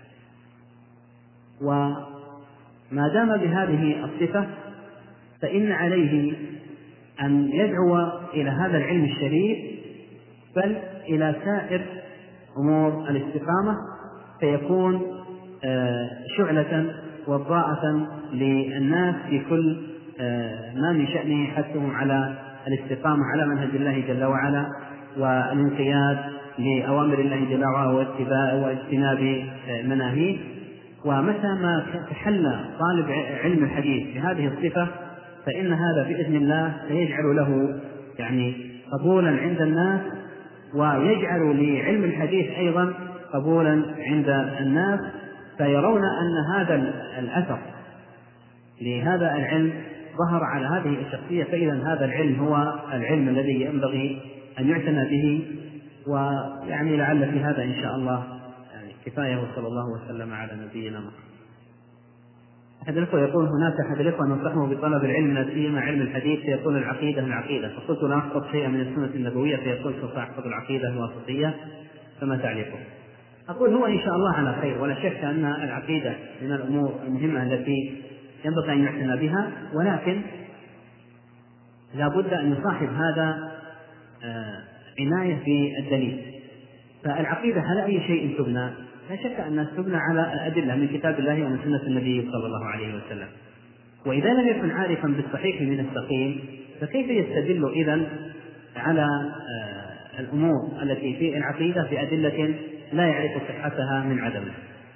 وما دام بهذه الصفة فإن عليه أن يدعو إلى هذا العلم الشريف، بل إلى سائر أمور الاستقامة، فيكون شعلة وضاءة للناس في كل ما من شأنه حثهم على الاستقامة على منهج الله جل وعلا والانقياد لأوامر الله جل وعلا واجتناب مناهيه. ومتى ما تحلى طالب علم الحديث بهذه الصفة فإن هذا بإذن الله سيجعل له يعني قبولا عند الناس، ويجعل لعلم الحديث أيضا قبولا عند الناس، فيرون أن هذا الأثر لهذا العلم ظهر على هذه الشخصية، فإذا هذا العلم هو العلم الذي ينبغي أن يعتنى به. ويعني لعل في هذا إن شاء الله يعني كفاية، وصلى الله وسلم على نبينا محمد. أحد الأخوة يقول: هناك أحد الأخوة نصحه بطلب العلم لا سيما علم الحديث، فيقول العقيدة، فقلت لا أحفظ شيئا من السنة النبوية، فيقول سوف أحفظ العقيدة الواسطية، فما تعليقه؟ أقول هو إن شاء الله على خير، ولا شك أن العقيدة من الأمور المهمة التي ينبغي أن يعتنى بها، ولكن لا بد أن يصاحب هذا عناية في الدليل. فالعقيدة على أي شيء تبنى؟ لا شك أنها تبنى على الأدلة من كتاب الله ومن سنة النبي صلى الله عليه وسلم. وإذا لم يكن عارفا بالصحيح من السقيم فكيف يستدل إذن على الأمور التي في العقيدة بأدلة لا يعرف صحتها من عدمها؟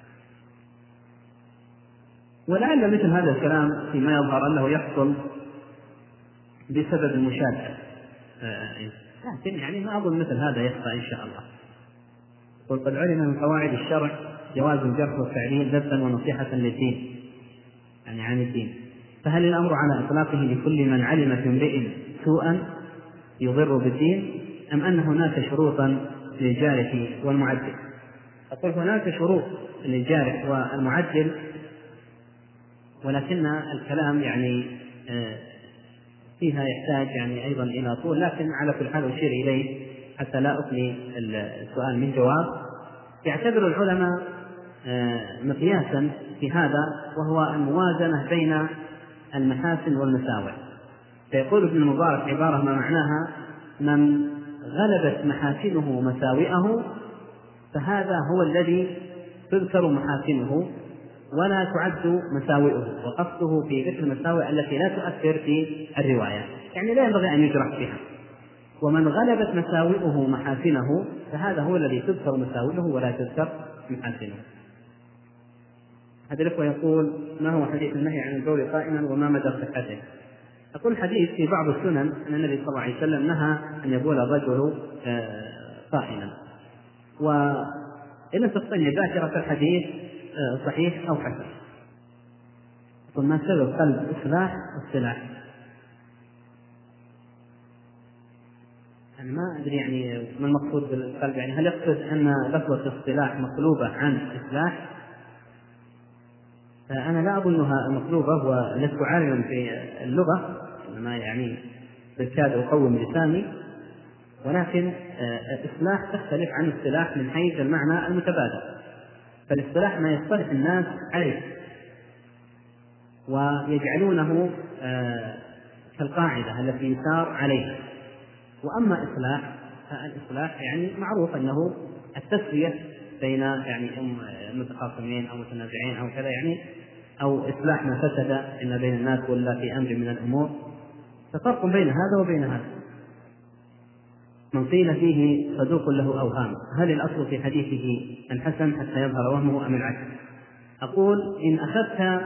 ولعل مثل هذا الكلام فيما يظهر أنه يحصل بسبب المشابهة، لكن يعني ما أظن مثل هذا يخفى إن شاء الله. وقد علم من قواعد الشرع جواز الجرح والتعديل ذبا ونصيحة للدين، يعني عن الدين. فهل الأمر على إطلاقه لكل من علم في امرئ سوءا يضر بالدين، أم أن هناك شروطا للجارح والمعدل؟ أقول هناك شروط للجارح والمعدل، ولكن الكلام يعني فيها يحتاج يعني أيضا إلى طول، لكن على كل حال أشير إليه حتى لا أفني السؤال من جواب. يعتبر العلماء مقياسا في هذا وهو الموازنة بين المحاسن والمساوئ. فيقول ابن المبارك عبارة ما معناها: من غلبت محاسنه مساوئه فهذا هو الذي تذكر محاسنه ولا تعد مساوئه، وقصده في ذكر المساوئ التي لا تؤثر في الرواية، يعني لا ينبغي أن يجرح بها. ومن غلبت مساوئه محاسنه فهذا هو الذي تذكر مساوئه ولا تذكر محاسنه. هذا الأخوة يقول: ما هو حديث النهي عن البول قائما وما مدى صحته؟ أقول حديث في بعض السنن أن النبي صلى الله عليه وسلم نهى أن يبول الرجل قائما، وإن تستطيع ذاكرة الحديث صحيح أو حسن. ثم ما سبب قلب إصلاح السلاح؟ يعني ما أدري يعني ما المقصود بالقلب، يعني هل يقصد أن لفظة اصطلاح مقلوبة عن إصلاح؟ فأنا لا أظنها مقلوبة، ولست عالما في اللغة، ما يعني بالكاد أقوم لساني، ولكن الإصلاح تختلف عن الاصطلاح من حيث المعنى المتبادل. فالاصطلاح ما يصطلح الناس عليه ويجعلونه كالقاعدة التي يسار عليها. وأما إصلاح فالإصلاح يعني معروف أنه التسوية بين يعني متخاصمين أو متنازعين أو كذا، يعني أو إصلاح ما فسد إن بين الناس ولا في أمر من الأمور. ففرق بين هذا وبين هذا. من قيل فيه صدوق له أوهام، هل الأصل في حديثه الحسن حتى يظهر وهمه أم العكس؟ أقول إن أخذت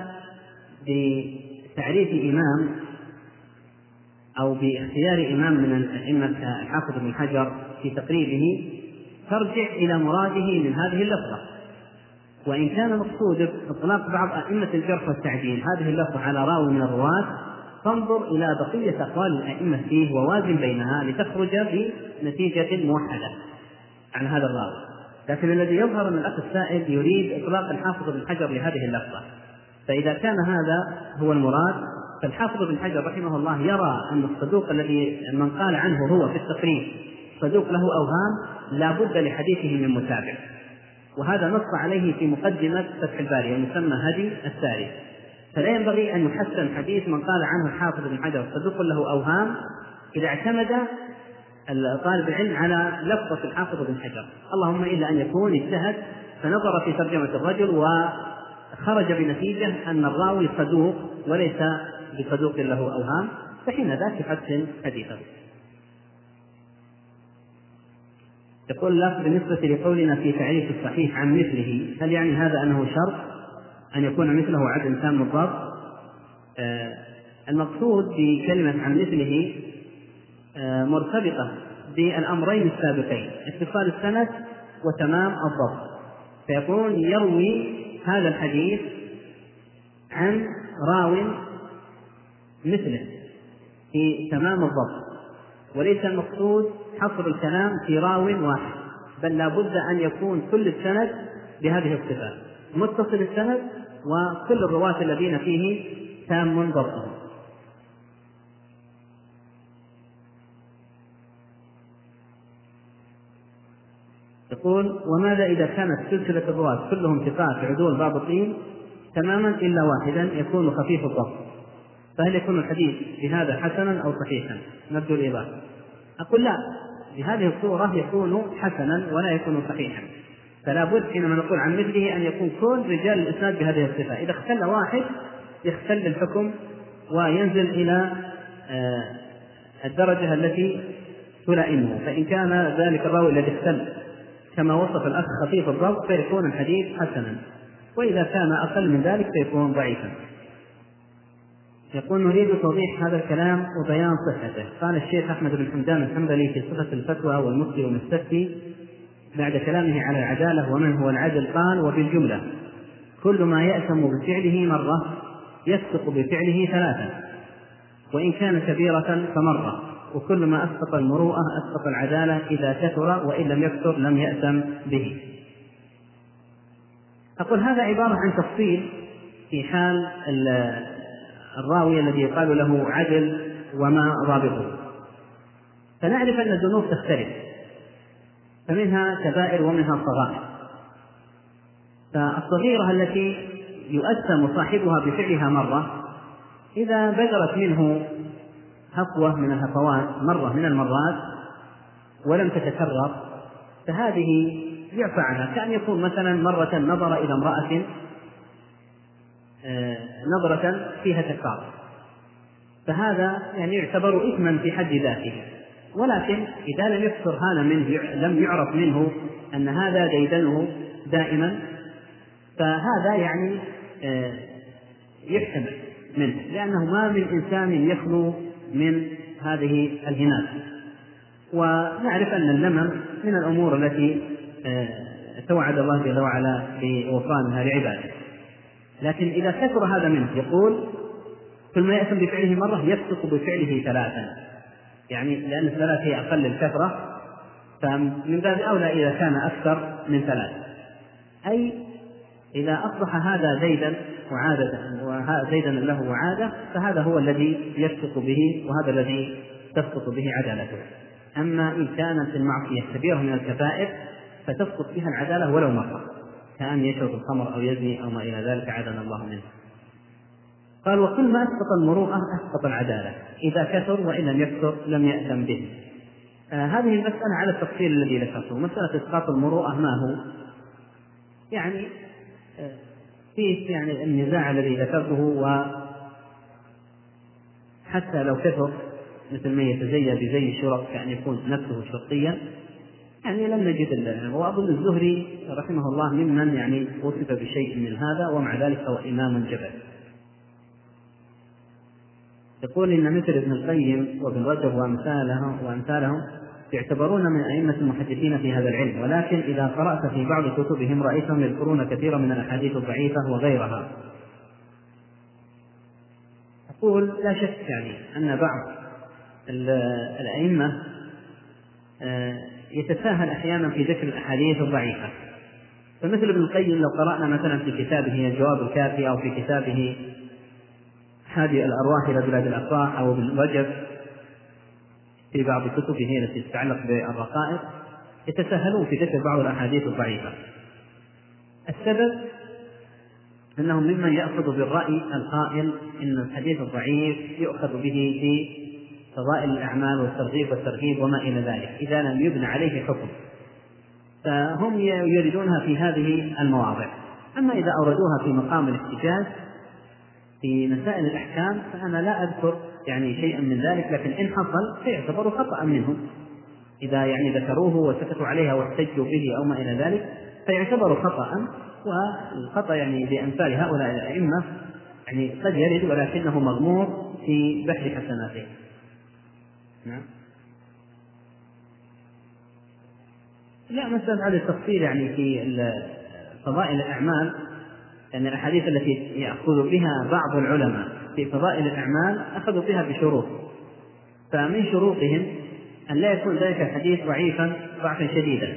بتعريف إمام أو باختيار إمام من الأئمة الحافظ بن حجر في تقريبه ترجع إلى مراده من هذه اللفظة. وإن كان مقصود إطلاق بعض أئمة الجرح والتعديل هذه اللفظة على راوي من الرواة فانظر إلى بقية أقوال الأئمة فيه ووازن بينها لتخرج بنتيجة موحدة عن هذا الراوي. لكن الذي يظهر من الأخ السائل يريد إطلاق الحافظ بن حجر لهذه اللفظة، فإذا كان هذا هو المراد فالحافظ بن حجر رحمه الله يرى أن الصدوق الذي من قال عنه هو في التقريب صدوق له أوهام لا بد لحديثه من متابع، وهذا نص عليه في مقدمة فتح الباري المسمى هدي الساري. فلا ينبغي أن يحسن حديث من قال عنه الحافظ بن حجر صدوق له أوهام إذا اعتمد طالب العلم على لفظة الحافظ بن حجر، اللهم إلا أن يكون اجتهد فنظر في ترجمة الرجل وخرج بنتيجة أن الراوي صدوق وليس بصدوق له أوهام، فحين ذاك يحسن حديثه. يقول لك بالنسبة لقولنا في تعريف الصحيح عن مثله، هل يعني هذا أنه شرط أن يكون مثله عدد تام الضبط؟ المقصود بكلمة عن مثله مرتبطة بالأمرين السابقين، اتصال السند وتمام الضبط. فيقول يروي هذا الحديث عن راو مثله في تمام الضبط، وليس المقصود حصر الكلام في راو واحد، بل لا بد أن يكون كل السند بهذه الصفات، متصل السند وكل الرواة الذين فيه تام ضبطهم. يقول: وماذا إذا كانت سلسلة الرواة كلهم ثقات عدول ضابطين تماما إلا واحدا يكون خفيف الضبط، فهل يكون الحديث بهذا حسنا أو صحيحا؟ نبدو الإيضاح. أقول: لا، بهذه الصورة يكون حسنا ولا يكون صحيحا، فلا بد حينما نقول عن مثله أن يكون كل رجال الإسناد بهذه الصفة. إذا اختل واحد يختل الحكم وينزل إلى الدرجة التي تلائمه، فإن كان ذلك الراوي الذي اختل كما وصف الأخ خفيف الضبط فيكون الحديث حسنا، وإذا كان أقل من ذلك فيكون ضعيفا. يقول: نريد توضيح هذا الكلام وبيان صحته. قال الشيخ أحمد بن حمدان الحنبلي في صفة الفتوى والمفتي والمستفتي بعد كلامه على العدالة ومن هو العدل قال: وبالجملة كل ما يأثم بفعله مرة يسقط بفعله ثلاثة، وإن كان كبيرة فمرة، وكل ما أسقط المروءة أسقط العدالة إذا كثر، وإن لم يكثر لم يأثم به. أقول: هذا عبارة عن تفصيل في حال الراوي الذي يقال له عدل وما ضابطه. فنعرف أن الذنوب تختلف، فمنها كبائر ومنها صغائر. فالصغيرة التي يؤثم صاحبها بفعلها مرة إذا بذرت منه هفوة من الهفوات مرة من المرات ولم تتكرر فهذه يعفى عنها، كأن يكون مثلا مرة نظر إلى امرأة نظرة فيها تكرار، فهذا يعني يعتبر إثما في حد ذاته. ولكن إذا لم يكثر هذا منه، لم يعرف منه أن هذا ديدنه دائما، فهذا يعني يحتمل منه، لأنه ما من إنسان يخلو من هذه الهنات. ونعرف أن اللمم من الأمور التي توعد الله جل وعلا بغفرانها لعباده. لكن إذا كثر هذا منه يقول: كل ما يأثم بفعله مرة يسقط بفعله ثلاثا، يعني لأن الثلاث هي أقل الكثرة، فمن باب أولى إذا كان أكثر من ثلاث. أي إذا أصبح هذا زيدا وعادة وهذا زيدا له وعادة فهذا هو الذي يسقط به، وهذا الذي تسقط به عدالته. أما إن كانت المعصية كبيرة من الكبائر فتسقط بها العدالة ولو مرة، كأن يشرب الخمر أو يزني أو ما إلى ذلك عادنا الله منه. قال: وكل ما أسقط المروءة أسقط العدالة إذا كثر، وإن لم يكثر لم يأثم به. هذه المسألة على التفصيل الذي ذكرته. مسألة إسقاط المروءة ما هو؟ يعني فيه يعني النزاع الذي ذكرته، وحتى لو كثر مثل ما يتزيى بزي الشرط كأن يكون نفسه شرطيا، يعني لم نجد إلا. وأظن الزهري رحمه الله ممن يعني وصف بشيء من هذا، ومع ذلك هو إمام جبل. يقول: إن مثل ابن القيم وابن رجب وأمثالهم يعتبرون من أئمة المحدثين في هذا العلم، ولكن إذا قرأت في بعض كتبهم رأيتهم يذكرون كثيرا من الأحاديث الضعيفة وغيرها. أقول: لا شك يعني أن بعض الأئمة يتساهل أحيانا في ذكر الأحاديث الضعيفة، فمثل ابن القيم لو قرأنا مثلا في كتابه الجواب الكافي أو في كتابه هذه الأرواح إلى بلاد الأفراح أو ابن رجب في بعض كتبه التي تتعلق بالرقائق يتساهلون في ذكر بعض الأحاديث الضعيفة. السبب أنهم ممن يأخذ بالرأي القائل إن الحديث الضعيف يؤخذ به في فضائل الأعمال والترغيب والترهيب وما إلى ذلك إذا لم يبنى عليه حكم، فهم يريدونها في هذه المواضع. أما إذا أوردوها في مقام الاحتجاج في مسائل الأحكام فأنا لا أذكر يعني شيئا من ذلك، لكن إن حصل فيعتبر خطأ منهم. إذا يعني ذكروه وسكتوا عليها واحتجوا به أو ما إلى ذلك فيعتبر خطأ، والخطأ يعني بأمثال هؤلاء الأئمة يعني قد يرد ولكنه مغمور في بحر حسناته. نعم. لا مسألة على التفصيل يعني في فضائل الأعمال، لأن يعني الأحاديث التي يأخذ بها بعض العلماء في فضائل الأعمال أخذوا بها بشروط، فمن شروطهم أن لا يكون ذلك الحديث ضعيفا ضعفا شديدا،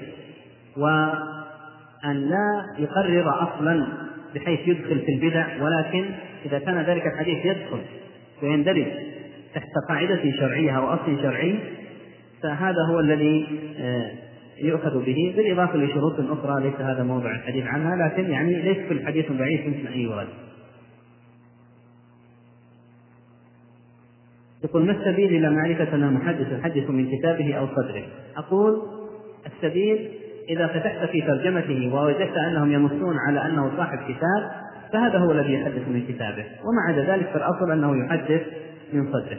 وأن لا يقرر أصلا بحيث يدخل في البدع، ولكن إذا كان ذلك الحديث يدخل ويندرج تحت قاعدة شرعية أو أصل شرعي فهذا هو الذي يؤخذ به، بالإضافة لشروط أخرى ليس هذا موضع الحديث عنها، لكن يعني ليس في الحديث ضعيف يمكن أن يورد. يقول: ما السبيل إلى معرفة أن المحدث يحدث من كتابه أو صدره؟ أقول: السبيل إذا فتحت في ترجمته ووجدت أنهم يمسون على أنه صاحب كتاب فهذا هو الذي يحدث من كتابه، وما عدا ذلك فالأصل أنه يحدث من صدره.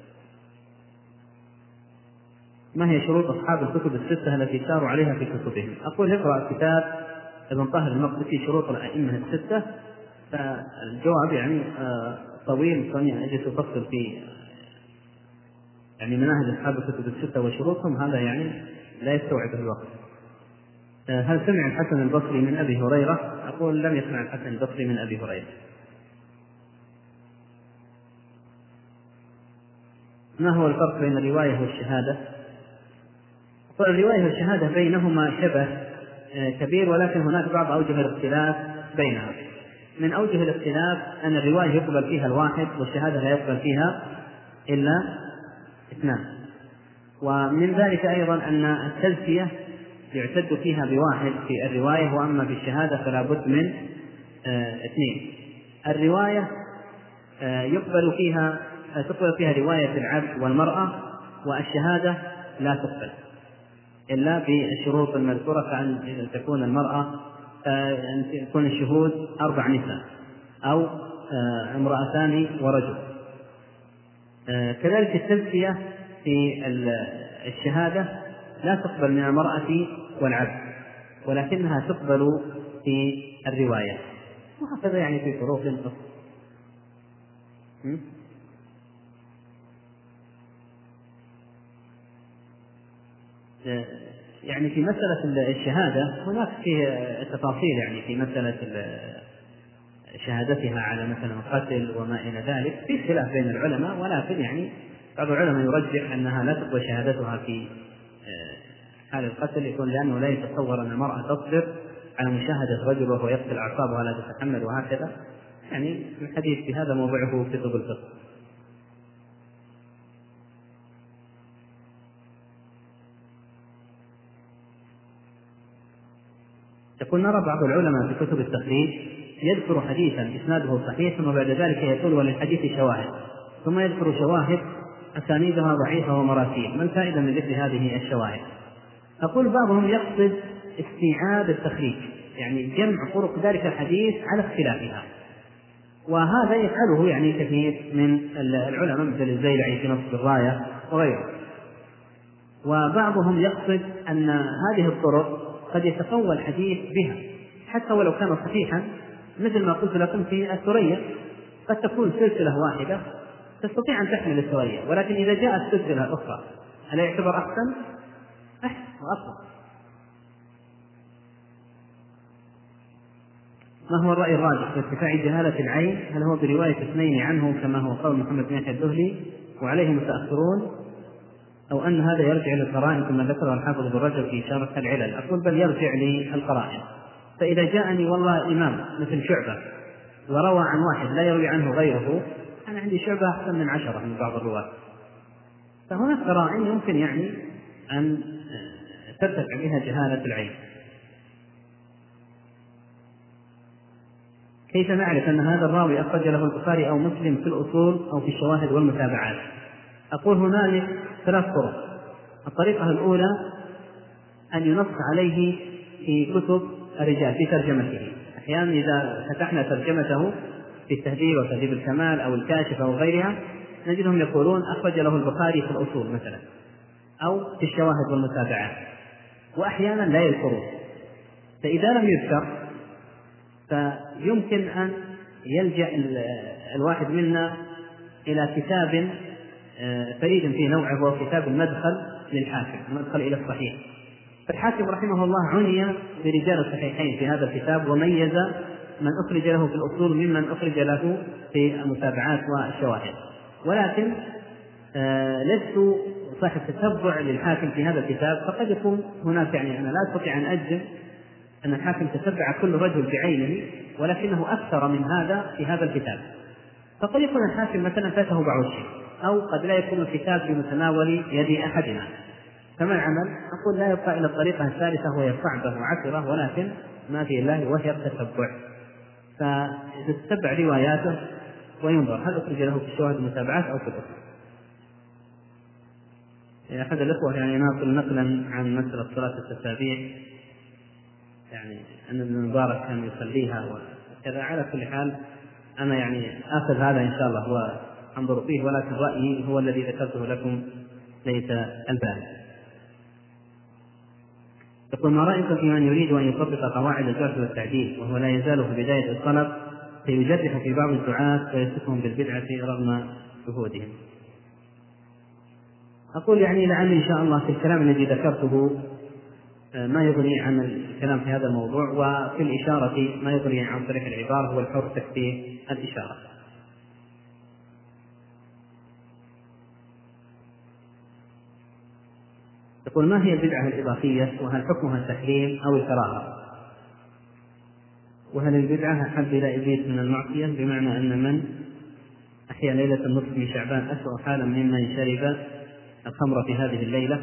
ما هي شروط أصحاب الكتب الستة التي ساروا عليها في كتبهم؟ أقول: اقرأ كتاب ابن طاهر المقدسي شروط الأئمة الستة، فالجواب يعني طويل، فأني أجلس أفصل في يعني مناهج أصحاب الكتب الستة وشروطهم، هذا يعني لا يستوعب الوقت. هل سمع الحسن البصري من أبي هريرة؟ أقول: لم يسمع الحسن البصري من أبي هريرة. ما هو الفرق بين الرواية والشهادة؟ الرواية والشهادة بينهما شبه كبير، ولكن هناك بعض أوجه الاختلاف بينها. من أوجه الاختلاف أن الرواية يقبل فيها الواحد والشهادة لا يقبل فيها إلا اثنان. ومن ذلك أيضا أن التزكية يعتد فيها بواحد في الرواية، وأما في الشهادة فلا بد من اثنين. الرواية تقبل فيها رواية العبد والمرأة، والشهادة لا تقبل إلا بالشروط المذكورة، فأن تكون المرأة أن يكون الشهود 4 نساء أو امرأتان ورجل. كذلك التزكية في الشهادة لا تقبل من المرأة والعبد، ولكنها تقبل في الرواية، وهكذا يعني في فروق. يعني في مسألة الشهادة هناك في تفاصيل، يعني في مسألة شهادتها على مثلا القتل وما إلى ذلك في خلاف بين العلماء، ولكن يعني بعض العلماء يرجح أنها لا تقبل شهادتها في حال القتل، يكون لأنه لا يتصور أن المرأة تصبر على مشاهدة رجل وهو يقتل أعصابها لا تتحمل وهكذا. يعني الحديث في هذا موضعه في كتب الفقه. يقول: نرى بعض العلماء في كتب التخريج يذكر حديثا إسناده صحيح وبعد ذلك يقول وللحديث شواهد، ثم يذكر شواهد أسانيدها ضعيفة ومراسيل، ما الفائدة من ذكر هذه الشواهد؟ أقول: بعضهم يقصد استيعاب التخريج، يعني جمع طرق ذلك الحديث على اختلافها، وهذا يفعله يعني كثير من العلماء مثل الزيلعي في نصب الراية وغيره. وبعضهم يقصد أن هذه الطرق قد يتقوى الحديث بها حتى ولو كان صحيحا، مثل ما قلت لكم في الثريا، قد تكون سلسلة واحدة تستطيع أن تحمل الثريا، ولكن إذا جاءت سلسلة أخرى ألا يعتبر أحسن وأفضل؟ ما هو الرأي الراجح في ارتفاع جهالة العين؟ هل هو برواية اثنين عنه كما هو قول محمد بن يحيى الذهلي وعليه متأخرون، أو أن هذا يرجع للقرائن كما ذكره الحافظ ابن رجب في شرح العلل؟ أقول: بل يرجع للقرائن. فإذا جاءني والله إمام مثل شعبة وروى عن واحد لا يروي عنه غيره، أنا عندي شعبة أحسن من 10 من بعض الرواة، فهناك قرائن يمكن يعني أن ترتفع بها جهالة العين. كيف نعرف أن هذا الراوي أخرج له البخاري أو مسلم في الأصول أو في الشواهد والمتابعات؟ أقول: هنالك 3 طرق. الطريقة الأولى أن ينص عليه في كتب الرجال في ترجمته. أحيانا إذا فتحنا ترجمته في التهذيب وتهذيب الكمال أو الكاشف أو غيرها نجدهم يقولون أخرج له البخاري في الأصول مثلا أو في الشواهد والمتابعات، وأحيانا لا يذكرون. فإذا لم يذكر فيمكن أن يلجأ الواحد منا إلى كتاب فريد في نوعه، وهو كتاب المدخل للحاكم، المدخل إلى الصحيح. فالحاكم رحمه الله عني برجال الصحيحين في هذا الكتاب، وميز من أخرج له في الأصول ممن أخرج له في المتابعات والشواهد، ولكن لست صاحب تتبع للحاكم في هذا الكتاب، فقد يكون هناك يعني أنا لا أستطيع أن أجزم أن الحاكم تتبع كل رجل بعينه، ولكنه أكثر من هذا في هذا الكتاب. فقد يكون الحاكم مثلا فاته بعض الشيء، أو قد لا يكون الكتاب في متناول يد أحدنا، فما العمل؟ أقول لا يبقى إلى الطريقة الثالثة وهي صعبة وعسرة ولكن ما في الله وهي التتبع. فتتبع رواياته وينظر هل أخرج له في الشواهد المتابعات أو في الأخرى. أحد الأخوة يعني ناقل نقلا عن مسألة صلاة التسابيح، يعني أن ابن المبارك كان يصليها وكذا. على كل حال أنا يعني آخذ هذا إن شاء الله وأنظر فيه، ولكن رأيي هو الذي ذكرته لكم ليس البال. يقول: ما رأيك في من يريد أن يطبق قواعد الجرح والتعديل وهو لا يزال في بداية الطلب فيجرح في بعض الدعاة ويصفهم بالبدعة رغم جهودهم؟ أقول يعني لعل إن شاء الله في الكلام الذي ذكرته ما يغني عن الكلام في هذا الموضوع، وفي الإشارة ما يغني عن طريق العبارة والحر تكفيه الإشارة. يقول: ما هي البدعة الإضافية وهل حكمها التحريم أو الكراهة؟ وهل البدعة أحب إلى إبليس من المعصية، بمعنى أن من أحيا ليلة النصف من شعبان أسوأ حالا ممن شرب الخمر في هذه الليلة؟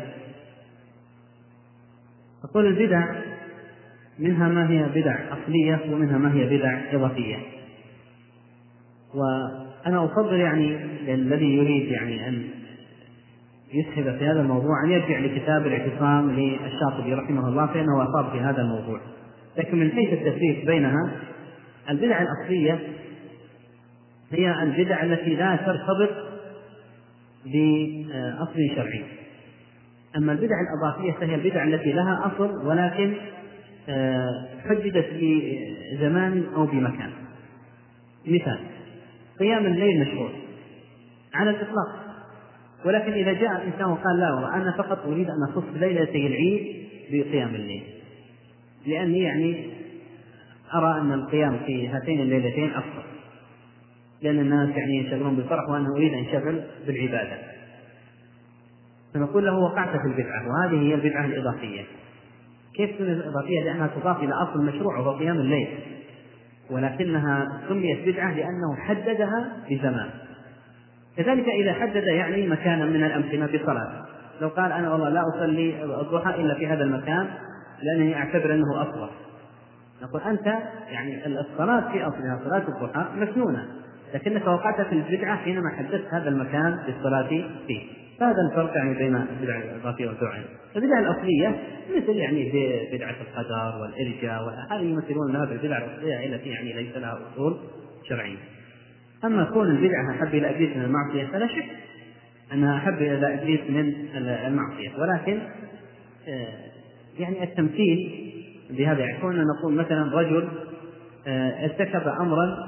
أقول: البدع منها ما هي بدع أصلية ومنها ما هي بدع إضافية، وأنا أفضل يعني الذي يريد يعني أن يسهب في هذا الموضوع أن يرجع لكتاب الاعتصام للشاطبي رحمه الله، فإنه أصاب في هذا الموضوع. لكن من حيث التفريق بينها، البدع الأصلية هي البدع التي لا ترتبط بأصل شرعي، أما البدع الإضافية فهي البدع التي لها أصل ولكن حددت في زمان أو بمكان. مثال: قيام الليل مشروع على الإطلاق، ولكن إذا جاء الإنسان وقال: لا والله أنا فقط أريد أن أخص ليلتي العيد بقيام الليل، لأني يعني أرى أن القيام في هاتين الليلتين أفضل، لأن الناس يعني ينشغلون بالفرح وأنا أريد أن أنشغل بالعبادة، فنقول له وقعت في البدعة، وهذه هي البدعة الإضافية. كيف تكون الإضافية؟ لأنها تضاف إلى أصل المشروع وهو قيام الليل، ولكنها سميت بدعة لأنه حددها بزمان. كذلك إذا حدد يعني مكانا من الأمكنة بصلاة، لو قال: أنا والله لا أصلي الضحى إلا في هذا المكان لأنني أعتبر أنه أفضل، نقول: أنت يعني الصلاة في أصلها صلاة الضحى مسنونة، لكنك وقعت في البدعة حينما حددت هذا المكان للصلاة فيه. فهذا الفرق يعني بين البدع الإضافية والبدع. البدع الأصلية مثل يعني بدعة القدر والإرجاء، هذه يمثلون لها بالبدع الأصلية التي يعني ليس لها أصول شرعية. أما كون البدعة أحب إلى إبليس من المعصية فلا شك أنها أحب إلى إبليس من المعصية، ولكن يعني التمثيل بهذا يكون نقول مثلا رجل ارتكب أمرا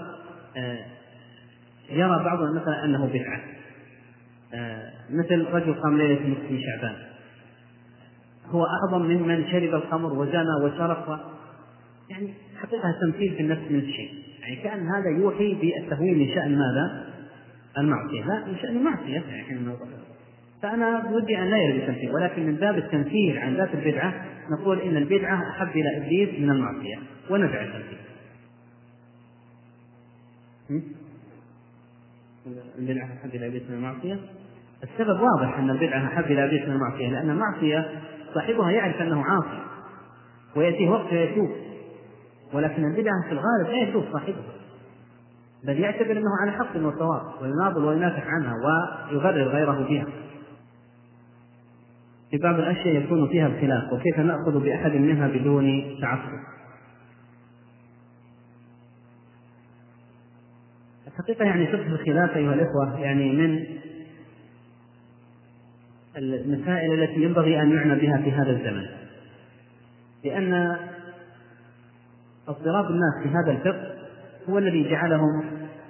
يرى بعضهم مثلا أنه بدعة، مثل رجل قام ليلة نصف من شعبان، هو أعظم ممن شرب الخمر وزنى وسرق، يعني حقيقة تمثيل في النفس من شيء، يعني كأن هذا يوحي بالتهوين من شأن ماذا؟ المعصية، لا من شأن المعصية. فأنا ودي أن لا يرد التمثيل، ولكن من باب التمثيل عن ذات البدعة نقول إن البدعة أحب إلى إبليس من المعصية ونزع التمثيل. البدعة أحب إلى إبليس من المعصية، السبب واضح أن البدعة أحب إلى إبليس من المعصية، لأن المعصية صاحبها يعرف أنه عاصي ويأتيه وقت يتوب، ولكن البدعة في الغالب لا يتوب صاحبها، بل يعتبر أنه على حق وصواب ويناضل وينافح عنها ويغرر غيره بها. في بعض الأشياء يكون فيها الخلاف، وكيف نأخذ بأحد منها بدون تعصب؟ الحقيقة يعني فقه الخلاف أيها الإخوة يعني من المسائل التي ينبغي أن يعنى بها في هذا الزمن، لأن اضطراب الناس في هذا الفقه هو الذي جعلهم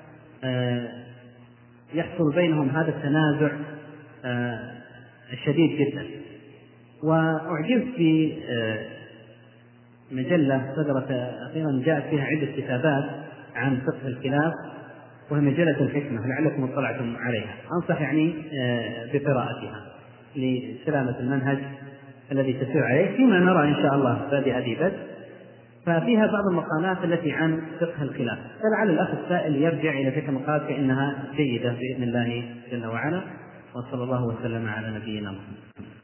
يحصل بينهم هذا التنازع الشديد جدا. وأعجبت في مجلة صدرت أخيرا جاءت فيها عدة كتابات عن فقه الخلاف، وهي مجلة الحكمة، لعلكم اطلعتم عليها، أنصح يعني بقراءتها لسلامة المنهج الذي تسير عليه فيما نرى إن شاء الله بادئ بدء. ففيها بعض المقالات التي عن فقه الخلاف، فلعل الأخ السائل يرجع إلى تلك المقالات فإنها جيدة بإذن الله جل وعلا. وصلى الله وسلم على نبينا محمد.